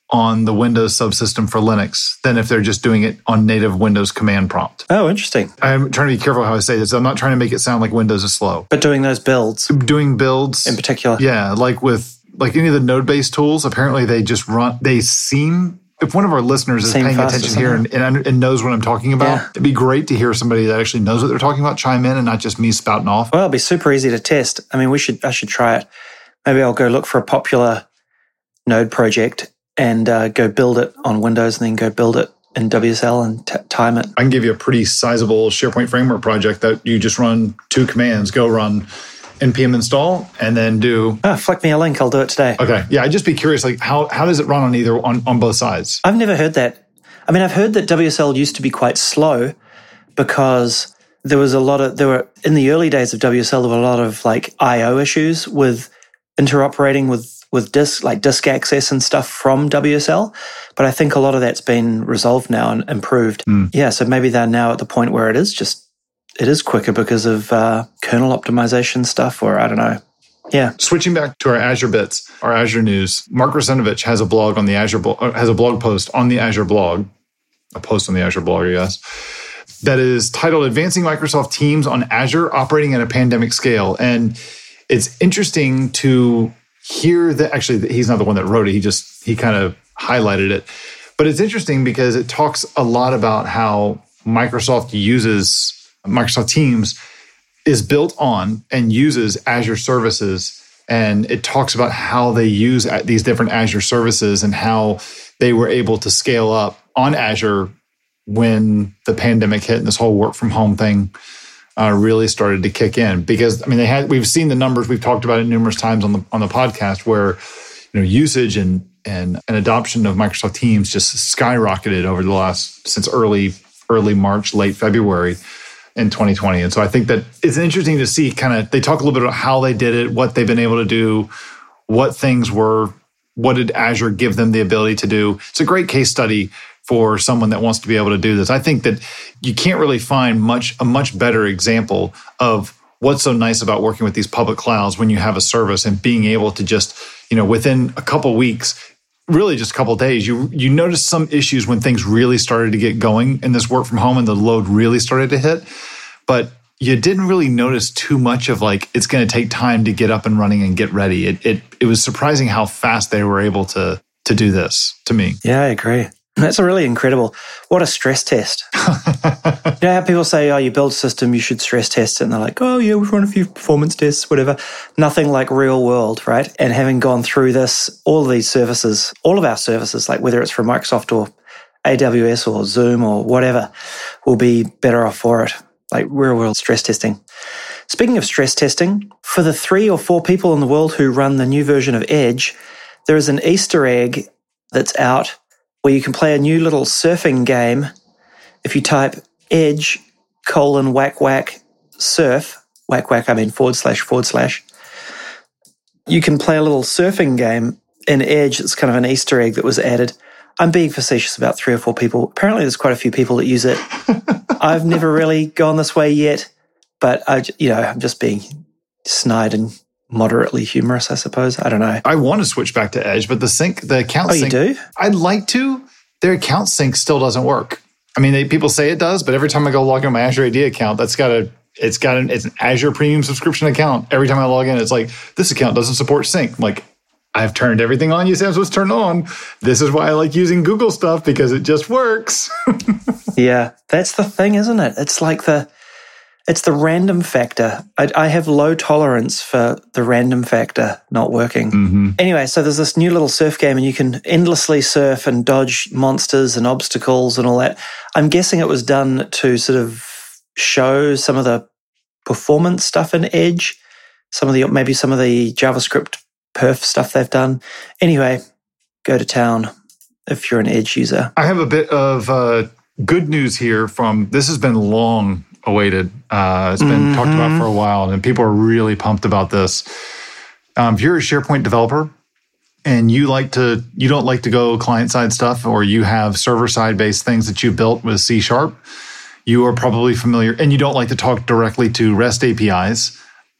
on the Windows subsystem for Linux than if they're just doing it on native Windows command prompt. Oh, interesting. I'm trying to be careful how I say this. I'm not trying to make it sound like Windows is slow. But doing those builds. Doing builds. In particular. Yeah, like with like any of the node-based tools, apparently they just run, they seem, if one of our listeners is Seem paying attention here and, and, and knows what I'm talking about, yeah. it'd be great to hear somebody that actually knows what they're talking about chime in and not just me spouting off. Well, it'll be super easy to test. I mean, we should, I should try it. Maybe I'll go look for a popular node project and uh, go build it on Windows and then go build it in W S L and t- time it. I can give you a pretty sizable SharePoint framework project that you just run two commands, go run npm install, and then do... Oh, flick me a link, I'll do it today. Okay. Yeah, I'd just be curious, like how, how does it run on either, on, on both sides? I've never heard that. I mean, I've heard that W S L used to be quite slow because there was a lot of, there were, in the early days of W S L, there were a lot of like I O issues with interoperating with with disk, like disk access and stuff from W S L. But I think a lot of that's been resolved now and improved. Mm. Yeah, so maybe they're now at the point where it is just, it is quicker because of uh, kernel optimization stuff, or I don't know. Yeah. Switching back to our Azure bits, our Azure news, Mark Russinovich has a blog on the Azure, has a blog post on the Azure blog, a post on the Azure blog, I guess, that is titled Advancing Microsoft Teams on Azure Operating at a Pandemic Scale. And it's interesting to hear that, actually, he's not the one that wrote it. He just, he kind of highlighted it. But it's interesting because it talks a lot about how Microsoft uses, Microsoft Teams is built on and uses Azure services. And it talks about how they use these different Azure services and how they were able to scale up on Azure when the pandemic hit and this whole work from home thing Uh, really started to kick in. Because I mean, they had we've seen the numbers, we've talked about it numerous times on the on the podcast, where you know usage and and and adoption of Microsoft Teams just skyrocketed over the last since early early March, late February in twenty twenty. And so I think that it's interesting to see kind of they talk a little bit about how they did it, what they've been able to do, what things were, what did Azure give them the ability to do. It's a great case study for someone that wants to be able to do this. I think that you can't really find much a much better example of what's so nice about working with these public clouds when you have a service and being able to just, you know, within a couple weeks, really just a couple days, you you notice some issues when things really started to get going in this work from home and the load really started to hit. But you didn't really notice too much of like, it's going to take time to get up and running and get ready. It it it was surprising how fast they were able to to do this, to me. Yeah, I agree. That's a really incredible. What a stress test. You know how people say, oh, you build a system, you should stress test it. And they're like, oh, yeah, we've run a few performance tests, whatever. Nothing like real world, right? And having gone through this, all of these services, all of our services, like whether it's from Microsoft or A W S or Zoom or whatever, will be better off for it. Like real world stress testing. Speaking of stress testing, for the three or four people in the world who run the new version of Edge, there is an Easter egg that's out where you can play a new little surfing game. If you type edge colon whack whack surf, whack whack, I mean forward slash forward slash, you can play a little surfing game in Edge. It's kind of an Easter egg that was added. I'm being facetious about three or four people. Apparently there's quite a few people that use it. I've never really gone this way yet, but I, you know, I'm just being snide and moderately humorous, I suppose. I don't know. I want to switch back to Edge, but the sync, the account oh, sync. Oh, you do? I'd like to. Their account sync still doesn't work. I mean, they, people say it does, but every time I go log in my Azure A D account, that's got a, it's got an, it's an Azure Premium subscription account. Every time I log in, it's like, this account doesn't support sync. I'm like, I've turned everything on you say I'm supposed to turn on. This is why I like using Google stuff, because it just works. Yeah, that's the thing, isn't it? It's like the, It's the random factor. I, I have low tolerance for the random factor not working. Mm-hmm. Anyway, so there's this new little surf game and you can endlessly surf and dodge monsters and obstacles and all that. I'm guessing it was done to sort of show some of the performance stuff in Edge, some of the maybe some of the JavaScript perf stuff they've done. Anyway, go to town if you're an Edge user. I have a bit of uh, good news here from, this has been long awaited. Uh, it's been mm-hmm. talked about for a while, and people are really pumped about this. Um, if you're a SharePoint developer and you like to, you don't like to go client-side stuff, or you have server-side based things that you built with C Sharp, you are probably familiar, and you don't like to talk directly to REST A P Is,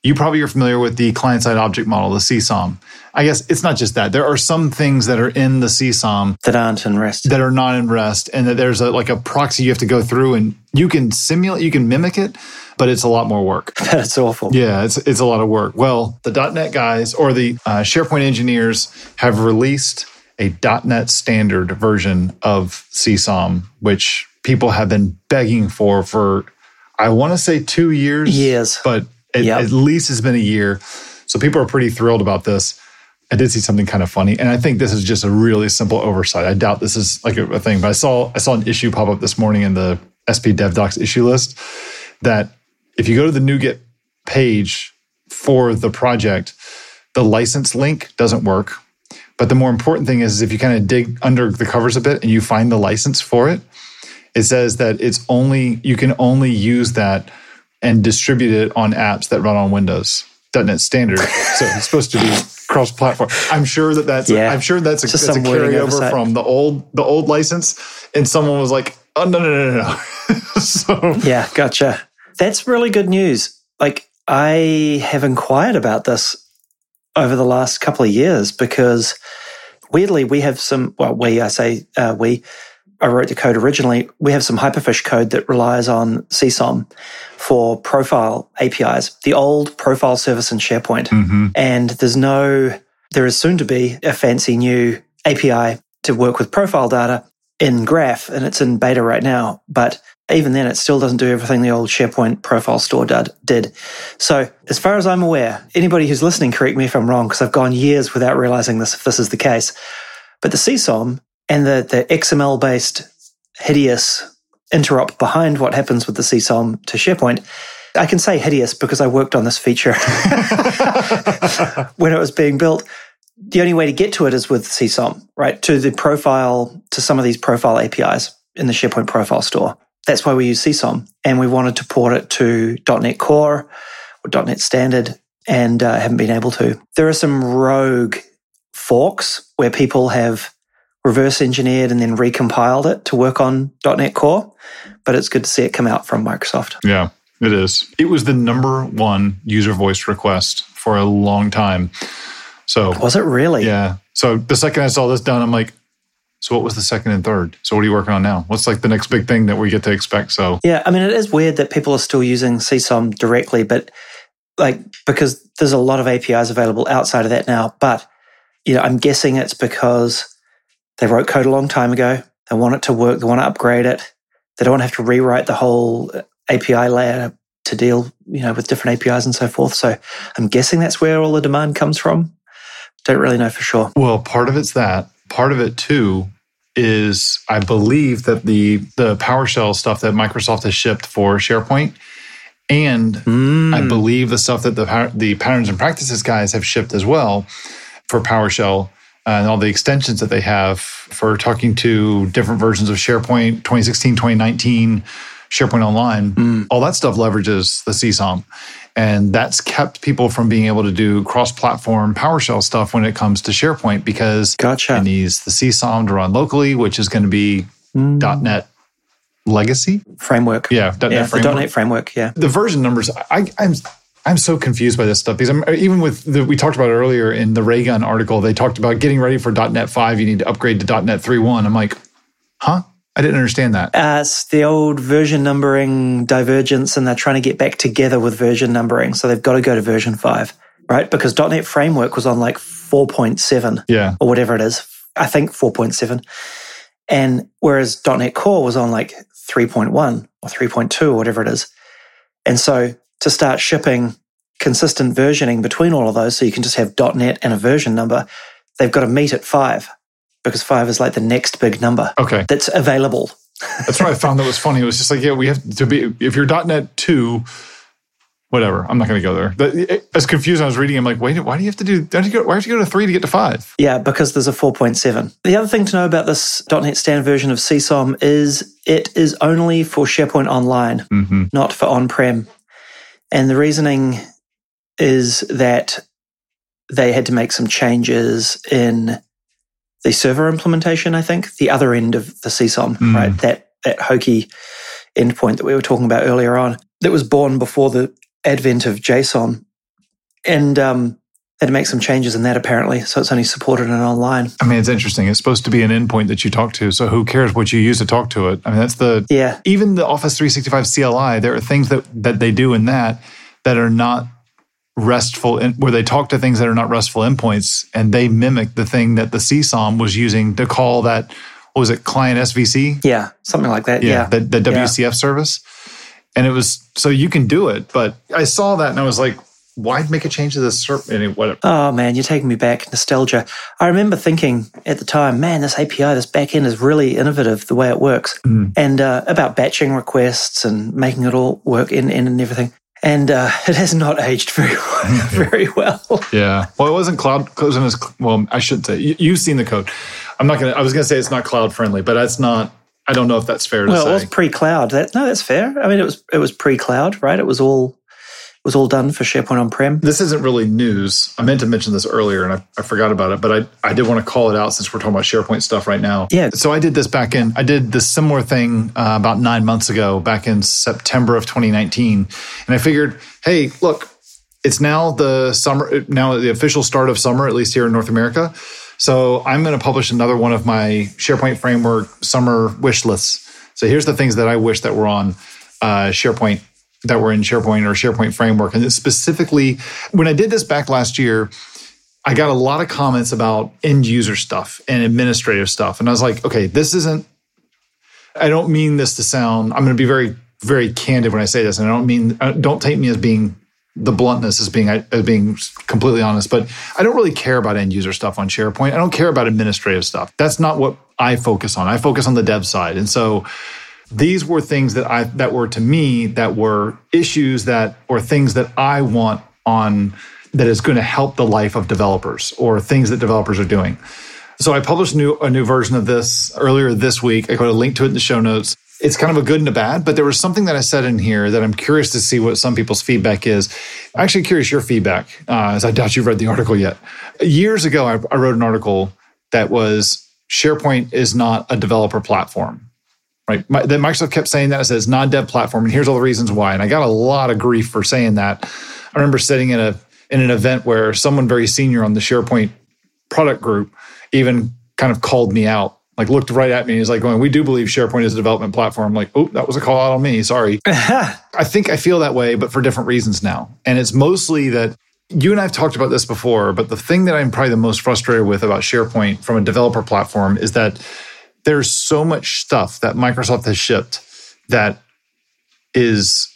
You probably are familiar with the client-side object model, the C S O M. I guess it's not just that. There are some things that are in the C S O M that aren't in REST. That are not in REST, and that there's a, like a proxy you have to go through, and you can simulate, you can mimic it, but it's a lot more work. That's awful. Yeah, it's it's a lot of work. Well, the .NET guys or the uh, SharePoint engineers have released a .NET standard version of C S O M, which people have been begging for for, I want to say two years. Years. But it, yep. at least it's been a year. So people are pretty thrilled about this. I did see something kind of funny, and I think this is just a really simple oversight. I doubt this is like a, a thing, but I saw I saw an issue pop up this morning in the S P DevDocs issue list that if you go to the NuGet page for the project, the license link doesn't work. But the more important thing is, is if you kind of dig under the covers a bit and you find the license for it, it says that it's only you can only use that and distribute it on apps that run on Windows. .NET Standard, so it's supposed to be cross-platform. I'm sure that that's yeah. I'm sure that's a, that's a carryover from the old the old license, and someone was like, "Oh no no no no no." So yeah, gotcha. That's really good news. Like I have inquired about this over the last couple of years because weirdly we have some. Well, we I say uh, we. I wrote the code originally. We have some Hyperfish code that relies on C S O M for profile A P Is, the old profile service in SharePoint. Mm-hmm. And there's no, there is soon to be a fancy new A P I to work with profile data in Graph, and it's in beta right now. But even then, it still doesn't do everything the old SharePoint profile store did. did. So as far as I'm aware, anybody who's listening, correct me if I'm wrong, because I've gone years without realizing this, if this is the case. But the C S O M and the, the X M L-based hideous interop behind what happens with the C S O M to SharePoint, I can say hideous because I worked on this feature when it was being built. The only way to get to it is with C S O M, right? To the profile, to some of these profile A P Is in the SharePoint profile store. That's why we use C S O M. And we wanted to port it to .NET Core or .NET Standard and uh, haven't been able to. There are some rogue forks where people have reverse engineered and then recompiled it to work on .NET Core, but it's good to see it come out from Microsoft. Yeah, it is. It was the number one user voice request for a long time. So was it really? Yeah. So the second I saw this done, I'm like, so what was the second and third? So what are you working on now? What's like the next big thing that we get to expect? So yeah, I mean, it is weird that people are still using C S O M directly, but like because there's a lot of A P Is available outside of that now. But you know, I'm guessing it's because they wrote code a long time ago. They want it to work. They want to upgrade it. They don't want to have to rewrite the whole A P I layer to deal, you know, with different A P Is and so forth. So I'm guessing that's where all the demand comes from. Don't really know for sure. Well, part of it's that. Part of it too is I believe that the the PowerShell stuff that Microsoft has shipped for SharePoint, and mm. I believe the stuff that the the patterns and practices guys have shipped as well for PowerShell. Uh, and all the extensions that they have for talking to different versions of SharePoint, twenty sixteen, twenty nineteen, SharePoint Online, mm. all that stuff leverages the C S O M. And that's kept people from being able to do cross-platform PowerShell stuff when it comes to SharePoint because gotcha. It needs the C S O M to run locally, which is going to be mm. .NET Legacy? Framework. Yeah, .NET yeah, Framework. The .NET Framework, yeah. The version numbers, I, I'm... I'm so confused by this stuff because I'm, even with the, we talked about it earlier in the Raygun article, they talked about getting ready for .NET five, you need to upgrade to .NET three point one. I'm like, huh? I didn't understand that. Uh, it's the old version numbering divergence, and they're trying to get back together with version numbering. So they've got to go to version five, right? Because .NET Framework was on like four point seven yeah. or whatever it is. I think four point seven. And whereas .NET Core was on like three point one or three point two or whatever it is. And so to start shipping consistent versioning between all of those so you can just have .NET and a version number, they've got to meet at five because five is like the next big number okay. that's available. That's what I found that was funny. It was just like, yeah, we have to be, if you're .NET two, whatever, I'm not going to go there. But it, as confused as I was reading, I'm like, wait, why do you have to do, why do you go, why have you go to three to get to five? Yeah, because there's a four point seven. The other thing to know about this .NET Standard version of C S O M is it is only for SharePoint Online, mm-hmm. not for on-prem. And the reasoning is that they had to make some changes in the server implementation, I think, the other end of the C S O M, mm. right? That, that hokey endpoint that we were talking about earlier on that was born before the advent of JSON And um, they had to make some changes in that apparently, so it's only supported in online. I mean, it's interesting. It's supposed to be an endpoint that you talk to, so who cares what you use to talk to it? I mean, that's the... Yeah. Even the Office three sixty-five C L I, there are things that, that they do in that that are not restful, where they talk to things that are not restful endpoints, and they mimic the thing that the C SOM was using to call that, what was it, client S V C? Yeah, something like that, yeah. yeah. The, the W C F yeah. service. And it was, so you can do it, but I saw that and I was like, why make a change to this? Serp- anyway, whatever. Oh man, you're taking me back, nostalgia. I remember thinking at the time, man, this A P I, this backend is really innovative the way it works. Mm. And uh, about batching requests and making it all work in and, and everything. And uh, it has not aged very well, very well. Yeah. Well, it wasn't cloud, it wasn't as, well, I should say, you, you've seen the code. I'm not going to, I was going to say it's not cloud friendly, but that's not, I don't know if that's fair to well, say. Well, it was pre-cloud. That, no, that's fair. I mean, it was it was pre-cloud, right? It was all was all done for SharePoint on-prem. This isn't really news. I meant to mention this earlier and I, I forgot about it, but I, I did want to call it out since we're talking about SharePoint stuff right now. Yeah. So I did this back in, I did this similar thing uh, about nine months ago, back in September of twenty nineteen. And I figured, hey, look, it's now the summer, now the official start of summer, at least here in North America. So I'm going to publish another one of my SharePoint Framework summer wish lists. So here's the things that I wish that were on uh, SharePoint, that were in SharePoint or SharePoint Framework. And specifically, when I did this back last year, I got a lot of comments about end user stuff and administrative stuff. And I was like, okay, this isn't, I don't mean this to sound, I'm going to be very, very candid when I say this. And I don't mean, don't take me as being the bluntness as being as being completely honest, but I don't really care about end user stuff on SharePoint. I don't care about administrative stuff. That's not what I focus on. I focus on the dev side. And so these were things that I that were to me that were issues that or things that I want on that is going to help the life of developers or things that developers are doing. So I published new, a new version of this earlier this week. I got a link to it in the show notes. It's kind of a good and a bad, but there was something that I said in here that I'm curious to see what some people's feedback is. I'm actually curious your feedback, uh, as I doubt you've read the article yet. Years ago, I, I wrote an article that was SharePoint is not a developer platform, right? My, that Microsoft kept saying that. It says non-dev platform, and here's all the reasons why. And I got a lot of grief for saying that. I remember sitting in a in an event where someone very senior on the SharePoint product group even kind of called me out. Like looked right at me and he's like going, we do believe SharePoint is a development platform. I'm like, oh, that was a call out on me. Sorry. I think I feel that way, but for different reasons now. And it's mostly that you and I have talked about this before, but the thing that I'm probably the most frustrated with about SharePoint from a developer platform is that there's so much stuff that Microsoft has shipped that is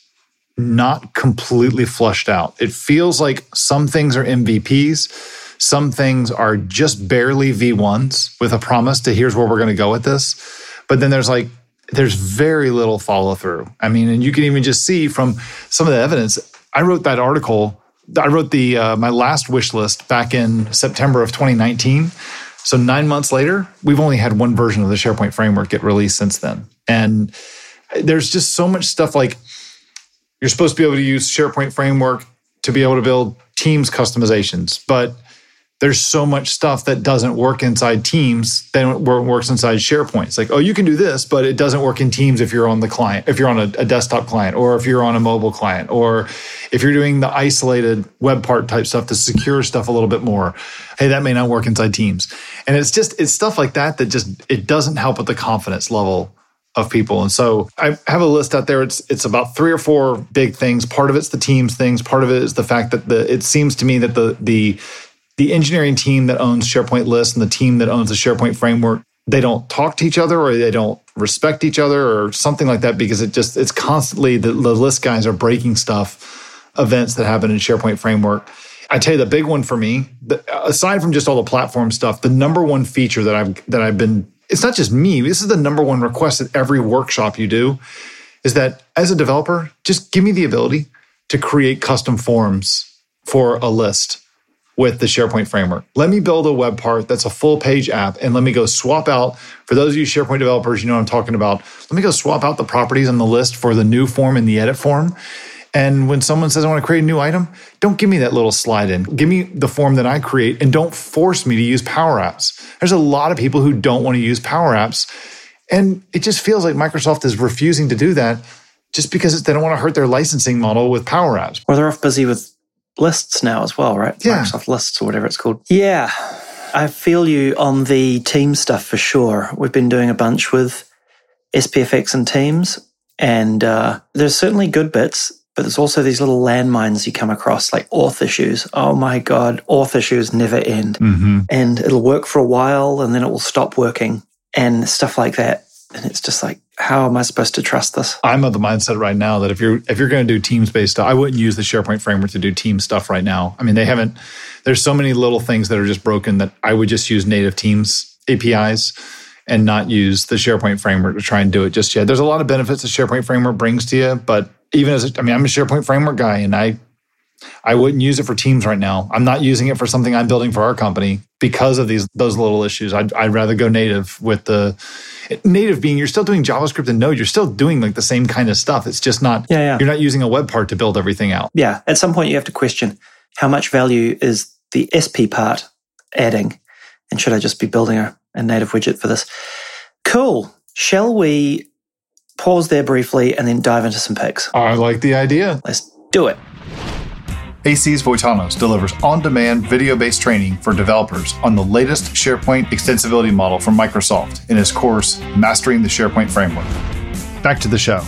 not completely flushed out. It feels like some things are M V Ps. Some things are just barely V ones with a promise to here's where we're going to go with this. But then there's like, there's very little follow through. I mean, and you can even just see from some of the evidence. I wrote that article. I wrote the uh, my last wish list back in September of twenty nineteen. So nine months later, we've only had one version of the SharePoint framework get released since then. And there's just so much stuff like you're supposed to be able to use SharePoint framework to be able to build Teams customizations, but there's so much stuff that doesn't work inside Teams that works inside SharePoint. It's like, oh, you can do this, but it doesn't work in Teams if you're on the client, if you're on a, a desktop client, or if you're on a mobile client, or if you're doing the isolated web part type stuff, the secure stuff a little bit more. Hey, that may not work inside Teams. And it's just, it's stuff like that that just, it doesn't help with the confidence level of people. And so I have a list out there. It's it's about three or four big things. Part of it's the Teams things. Part of it is the fact that the it seems to me that the the The engineering team that owns SharePoint List and the team that owns the SharePoint framework, they don't talk to each other or they don't respect each other or something like that because it just, it's constantly, the, the list guys are breaking stuff, events that happen in SharePoint framework. I tell you the big one for me, the, aside from just all the platform stuff, the number one feature that I've, that I've been, it's not just me, this is the number one request at every workshop you do, is that as a developer, just give me the ability to create custom forms for a list with the SharePoint framework. Let me build a web part that's a full page app and let me go swap out, for those of you SharePoint developers, you know what I'm talking about, let me go swap out the properties on the list for the new form and the edit form. And when someone says, I want to create a new item, don't give me that little slide in. Give me the form that I create and don't force me to use Power Apps. There's a lot of people who don't want to use Power Apps. And it just feels like Microsoft is refusing to do that just because they don't want to hurt their licensing model with Power Apps. Or they're off busy with lists now as well, right? Yeah. Microsoft Lists or whatever it's called. Yeah, I feel you on the team stuff for sure. We've been doing a bunch with S P F X and Teams, and uh, there's certainly good bits, but there's also these little landmines you come across, like auth issues. Oh my God, auth issues never end. Mm-hmm. And it'll work for a while, and then it will stop working, and stuff like that. And it's just like, how am I supposed to trust this? I'm of the mindset right now that if you're if you're going to do Teams-based stuff, I wouldn't use the SharePoint framework to do Teams stuff right now. I mean, they haven't, there's so many little things that are just broken that I would just use native Teams A P Is and not use the SharePoint framework to try and do it just yet. There's a lot of benefits the SharePoint framework brings to you, but even as, a, I mean, I'm a SharePoint framework guy, and I I wouldn't use it for Teams right now. I'm not using it for something I'm building for our company because of these those little issues. I'd, I'd rather go native with the native being you're still doing JavaScript and Node. You're still doing like the same kind of stuff. It's just not, yeah, yeah. You're not using a web part to build everything out. Yeah. At some point you have to question how much value is the S P part adding, and should I just be building a, a native widget for this? Cool. Shall we pause there briefly and then dive into some picks? I like the idea. Let's do it. A C's Voitanos delivers on-demand video-based training for developers on the latest SharePoint extensibility model from Microsoft in his course, Mastering the SharePoint Framework. Back to the show.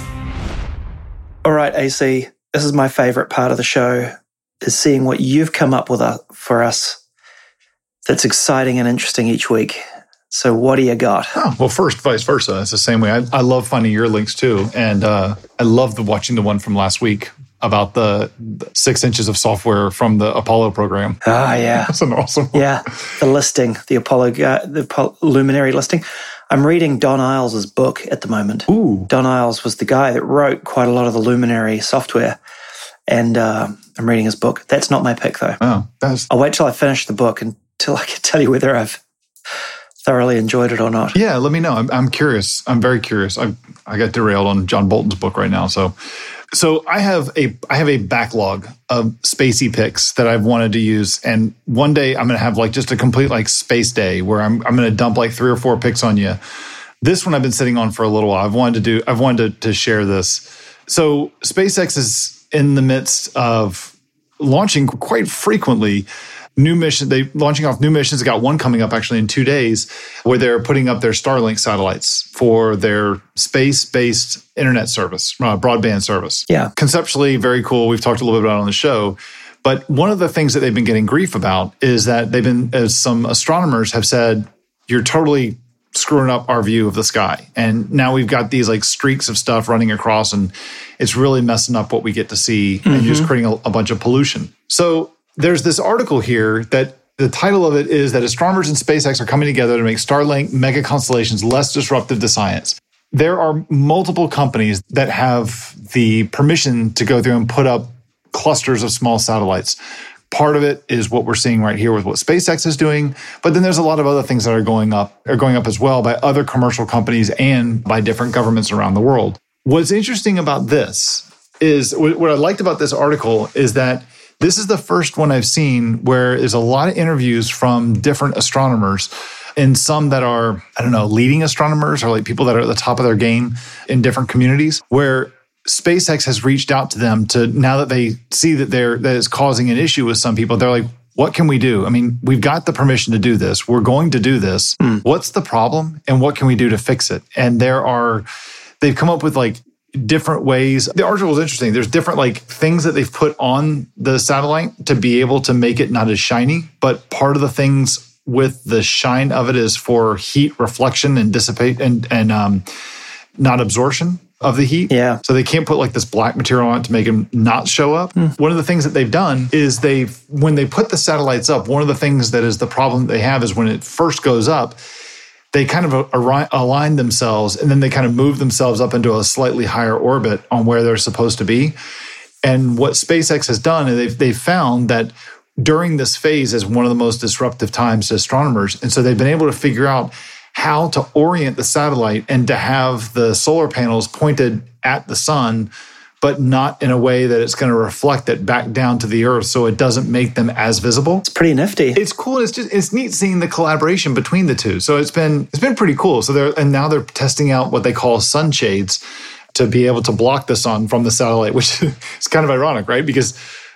All right, A C, this is my favorite part of the show, is seeing what you've come up with uh, for us that's exciting and interesting each week. So what do you got? Oh, well, first, vice versa. It's the same way. I, I love finding your links too. And uh, I love the, watching the one from last week about the, the six inches of software from the Apollo program. Ah, yeah. That's an awesome one. Yeah, the listing, the Apollo, uh, the Apollo Luminary listing. I'm reading Don Iles' book at the moment. Ooh. Don Iles was the guy that wrote quite a lot of the Luminary software. And uh, I'm reading his book. That's not my pick, though. Oh, that's... I'll wait till I finish the book until I can tell you whether I've thoroughly enjoyed it or not. Yeah, let me know. I'm, I'm curious. I'm very curious. I I got derailed on John Bolton's book right now. So, so I have a I have a backlog of spacey picks that I've wanted to use, and one day I'm going to have like just a complete like space day where I'm I'm going to dump like three or four picks on you. This one I've been sitting on for a little while. I've wanted to do. I've wanted to, to share this. So SpaceX is in the midst of launching quite frequently new mission. They launching off new missions. They got one coming up actually in two days where they're putting up their Starlink satellites for their space-based internet service, uh, broadband service. Yeah. Conceptually, very cool. We've talked a little bit about it on the show. But one of the things that they've been getting grief about is that they've been, as some astronomers have said, you're totally screwing up our view of the sky. And now we've got these like streaks of stuff running across, and it's really messing up what we get to see, mm-hmm. and just creating a, a bunch of pollution. So there's this article here that the title of it is that astronomers in SpaceX are coming together to make Starlink mega constellations less disruptive to science. There are multiple companies that have the permission to go through and put up clusters of small satellites. Part of it is what we're seeing right here with what SpaceX is doing, but then there's a lot of other things that are going up, are going up as well by other commercial companies and by different governments around the world. What's interesting about this is, what I liked about this article is that this is the first one I've seen where there's a lot of interviews from different astronomers, and some that are, I don't know, leading astronomers or like people that are at the top of their game in different communities, where SpaceX has reached out to them to, now that they see that they're that it's causing an issue with some people, they're like, what can we do? I mean, we've got the permission to do this. We're going to do this. Mm. What's the problem? And what can we do to fix it? And there are, they've come up with like different ways. The article is interesting. There's different like things that they've put on the satellite to be able to make it not as shiny. But part of the things with the shine of it is for heat reflection and dissipate and, and um, not absorption of the heat. Yeah. So they can't put like this black material on it to make them not show up. Mm. One of the things that they've done is they've, when they put the satellites up, one of the things that is the problem they have is when it first goes up, they kind of align themselves and then they kind of move themselves up into a slightly higher orbit on where they're supposed to be. And what SpaceX has done, is they've, they've found that during this phase is one of the most disruptive times to astronomers. And so they've been able to figure out how to orient the satellite and to have the solar panels pointed at the sun, but not in a way that it's going to reflect it back down to the Earth, so it doesn't make them as visible. It's pretty nifty. It's cool. It's just it's neat seeing the collaboration between the two. So it's been it's been pretty cool. So they're and now they're testing out what they call sunshades to be able to block the sun from the satellite, which is kind of ironic, right? Because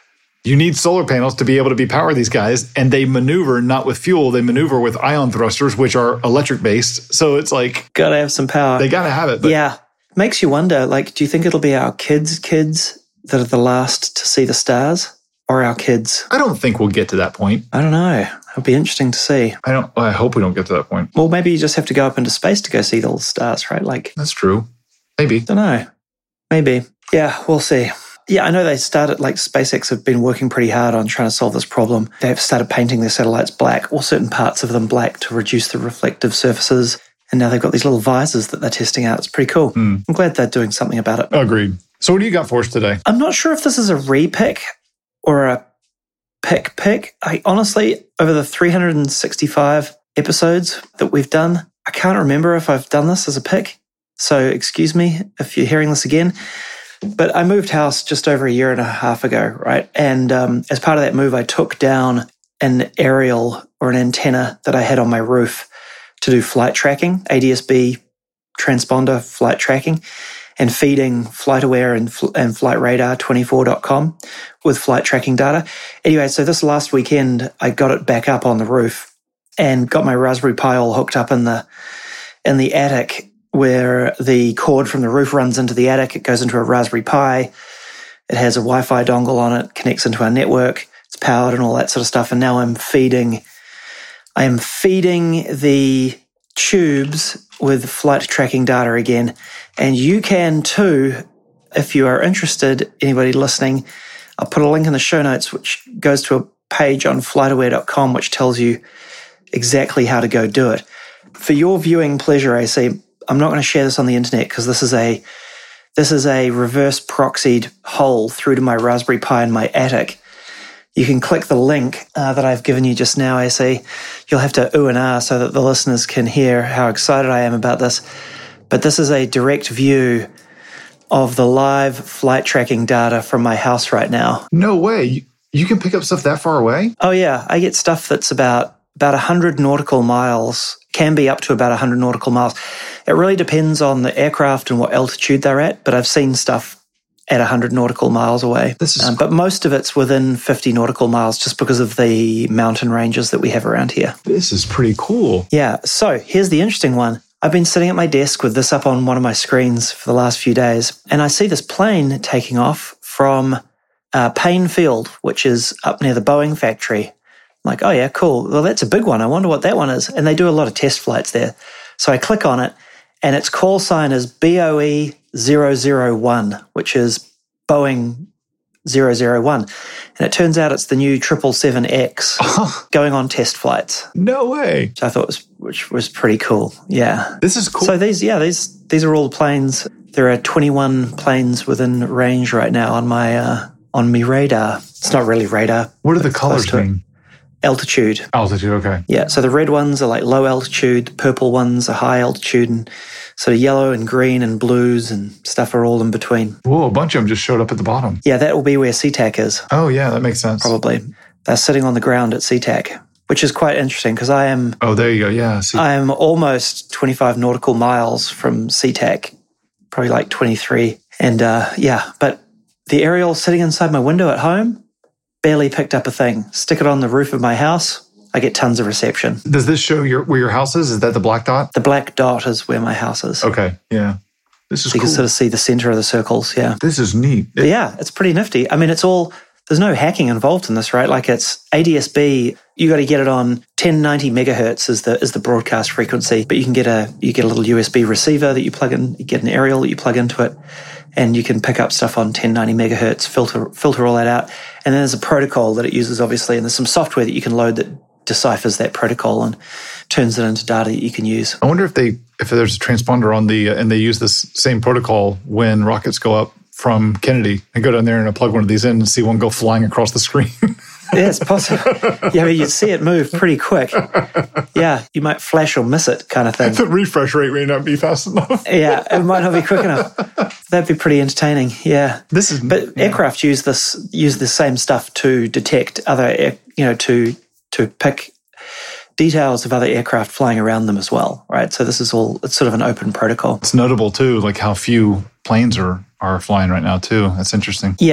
you need solar panels to be able to be power these guys, and they maneuver not with fuel, they maneuver with ion thrusters, which are electric based. So it's like gotta have some power. They gotta have it. But yeah, makes you wonder. Like, do you think it'll be our kids' kids that are the last to see the stars, or our kids? I don't think we'll get to that point. I don't know. It'll be interesting to see. I don't. I hope we don't get to that point. Well, maybe you just have to go up into space to go see all the stars, right? Like, that's true. Maybe. I don't know. Maybe. Yeah, we'll see. Yeah, I know they started, like SpaceX have been working pretty hard on trying to solve this problem. They've started painting their satellites black, or certain parts of them black, to reduce the reflective surfaces. And now they've got these little visors that they're testing out. It's pretty cool. Mm. I'm glad they're doing something about it. Agreed. So what do you got for us today? I'm not sure if this is a re-pick or a pick pick. I honestly, over the three hundred sixty-five episodes that we've done, I can't remember if I've done this as a pick. So excuse me if you're hearing this again. But I moved house just over a year and a half ago, right? And um, as part of that move, I took down an aerial or an antenna that I had on my roof to do flight tracking, A D S B transponder flight tracking, and feeding FlightAware and, and FlightRadar twenty-four dot com with flight tracking data. Anyway, so this last weekend, I got it back up on the roof and got my Raspberry Pi all hooked up in the in the attic, where the cord from the roof runs into the attic. It goes into a Raspberry Pi. It has a Wi-Fi dongle on it, connects into our network. It's powered and all that sort of stuff. And now I'm feeding, I am feeding the tubes with flight tracking data again. And you can too, if you are interested, anybody listening. I'll put a link in the show notes, which goes to a page on flight aware dot com, which tells you exactly how to go do it. For your viewing pleasure, A C, I'm not going to share this on the internet because this is a this is a reverse proxied hole through to my Raspberry Pi in my attic. You can click the link uh, that I've given you just now, A C. You'll have to ooh and ah so that the listeners can hear how excited I am about this. But this is a direct view of the live flight tracking data from my house right now. No way. You, you can pick up stuff that far away? Oh, yeah. I get stuff that's about, about one hundred nautical miles, can be up to about one hundred nautical miles. It really depends on the aircraft and what altitude they're at, but I've seen stuff at one hundred nautical miles away. This is um, but most of it's within fifty nautical miles just because of the mountain ranges that we have around here. This is pretty cool. Yeah. So here's the interesting one. I've been sitting at my desk with this up on one of my screens for the last few days, and I see this plane taking off from uh, Payne Field, which is up near the Boeing factory. I'm like, oh yeah, cool. Well, that's a big one. I wonder what that one is. And they do a lot of test flights there. So I click on it, and its call sign is B O E zero zero one, which is Boeing zero zero one. And it turns out it's the new triple seven X going on test flights. No way. Which I thought was which was pretty cool. Yeah. This is cool. So these yeah, these these are all the planes. There are twenty-one planes within range right now on my uh, on me radar. It's not really radar. What do the colors mean? Altitude. Altitude, okay. Yeah, so the red ones are like low altitude, the purple ones are high altitude, and so yellow and green and blues and stuff are all in between. Whoa, a bunch of them just showed up at the bottom. Yeah, that will be where SeaTac is. Oh, yeah, that makes sense. Probably. They're sitting on the ground at SeaTac, which is quite interesting because I am... Oh, there you go, yeah. See. I am almost twenty-five nautical miles from SeaTac, probably like twenty-three. And uh, yeah, but the aerial sitting inside my window at home, barely picked up a thing. Stick it on the roof of my house, I get tons of reception. Does this show your where your house is? Is that the black dot? The black dot is where my house is. Okay, yeah. This is so you cool. can sort of see the center of the circles, yeah. This is neat. It, yeah, it's pretty nifty. I mean, it's all, there's no hacking involved in this, right? Like it's A D S B, you got to get it on ten ninety megahertz is the is the broadcast frequency, but you can get a you get a little U S B receiver that you plug in, you get an aerial that you plug into it, and you can pick up stuff on ten ninety megahertz, filter filter all that out. And then there's a protocol that it uses, obviously, and there's some software that you can load that deciphers that protocol and turns it into data that you can use. I wonder if they if there's a transponder on the, uh, and they use this same protocol when rockets go up from Kennedy. I go down there and I plug one of these in and see one go flying across the screen. Yeah, it's possible. Yeah, but you'd see it move pretty quick. Yeah, you might flash or miss it kind of thing. The refresh rate may not be fast enough. Yeah, it might not be quick enough. That'd be pretty entertaining. Yeah. This is But yeah. aircraft use this use the same stuff to detect other air, you know, to to pick details of other aircraft flying around them as well, right? So this is all, it's sort of an open protocol. It's notable too, like how few planes are are flying right now too. That's interesting. Yeah,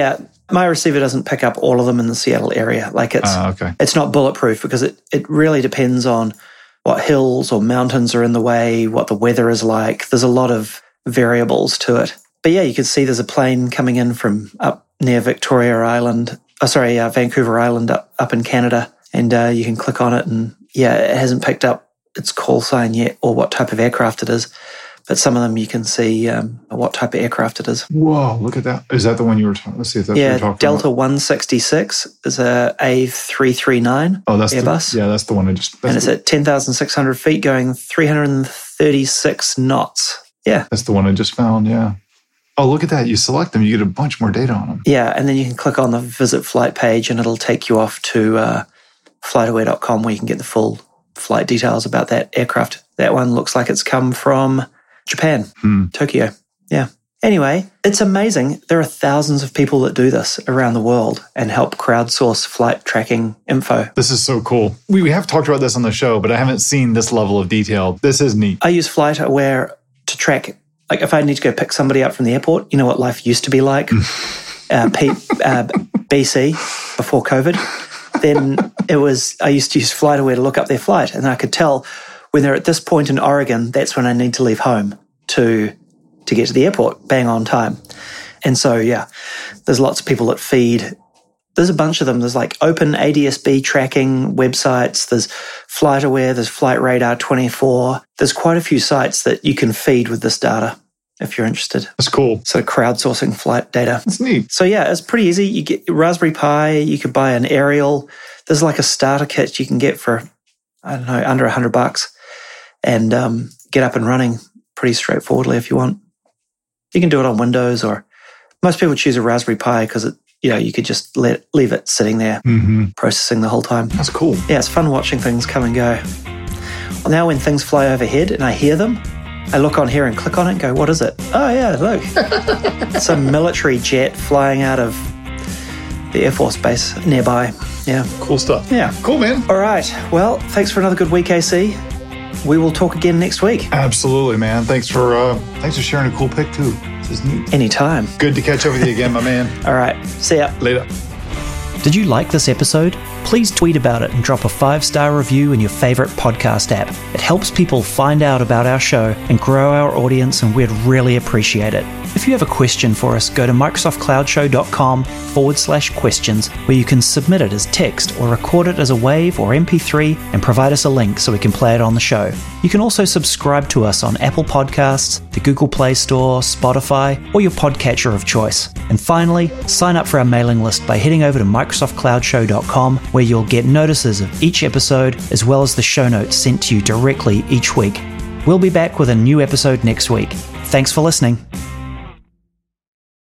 My receiver doesn't pick up all of them in the Seattle area. Like it's uh, okay. it's not bulletproof because it, it really depends on what hills or mountains are in the way, what the weather is like. There's a lot of variables to it. But yeah, you can see there's a plane coming in from up near Victoria Island. Oh, sorry, uh, Vancouver Island up, up in Canada. And uh, you can click on it and yeah, it hasn't picked up its call sign yet or what type of aircraft it is. But some of them you can see um, what type of aircraft it is. Whoa, look at that. Is that the one you were talking about? Let's see if that's yeah, what you're talking Delta about. one sixty-six is a A three thirty-nine oh, that's Airbus. The, yeah, that's the one I just... That's and it's the, at ten thousand six hundred feet going three hundred thirty-six knots. Yeah. That's the one I just found, yeah. Oh, look at that. You select them, you get a bunch more data on them. Yeah, and then you can click on the visit flight page and it'll take you off to uh, flight aware dot com where you can get the full flight details about that aircraft. That one looks like it's come from Japan, hmm. Tokyo. Yeah. Anyway, it's amazing. There are thousands of people that do this around the world and help crowdsource flight tracking info. This is so cool. We, we have talked about this on the show, but I haven't seen this level of detail. This is neat. I use Flight Aware to track, like if I need to go pick somebody up from the airport, you know what life used to be like, uh, P, uh, B C, before COVID, then it was, I used to use Flight Aware to look up their flight and I could tell when they're at this point in Oregon, that's when I need to leave home to to get to the airport, bang on time. And so, yeah, there's lots of people that feed. There's a bunch of them. There's like open A D S B tracking websites. There's Flight Aware. There's Flight Radar twenty-four. There's quite a few sites that you can feed with this data if you're interested. That's cool. So crowdsourcing flight data. That's neat. So yeah, it's pretty easy. You get Raspberry Pi. You could buy an aerial. There's like a starter kit you can get for, I don't know, under a hundred bucks. And um, get up and running pretty straightforwardly if you want. You can do it on Windows, or most people choose a Raspberry Pi because it, you know, you could just let leave it sitting there mm-hmm. processing the whole time. That's cool. Yeah, it's fun watching things come and go. Well, now when things fly overhead and I hear them, I look on here and click on it and go, what is it? Oh yeah, look. It's a military jet flying out of the Air Force Base nearby. Yeah. Cool stuff. Yeah. Cool, man. All right. Well, thanks for another good week, A C. We will talk again next week. Absolutely, man. Thanks for uh, thanks for sharing a cool pick too. This is neat. Anytime. Good to catch up with you again, my man. All right. See ya. Later. Did you like this episode? Please tweet about it and drop a five-star review in your favorite podcast app. It helps people find out about our show and grow our audience, and we'd really appreciate it. If you have a question for us, go to microsoftcloudshow.com forward slash questions, where you can submit it as text or record it as a WAV or M P three and provide us a link so we can play it on the show. You can also subscribe to us on Apple Podcasts, the Google Play Store, Spotify, or your podcatcher of choice. And finally, sign up for our mailing list by heading over to microsoft cloud show dot com, where you'll get notices of each episode as well as the show notes sent to you directly each week. We'll be back with a new episode next week. Thanks for listening.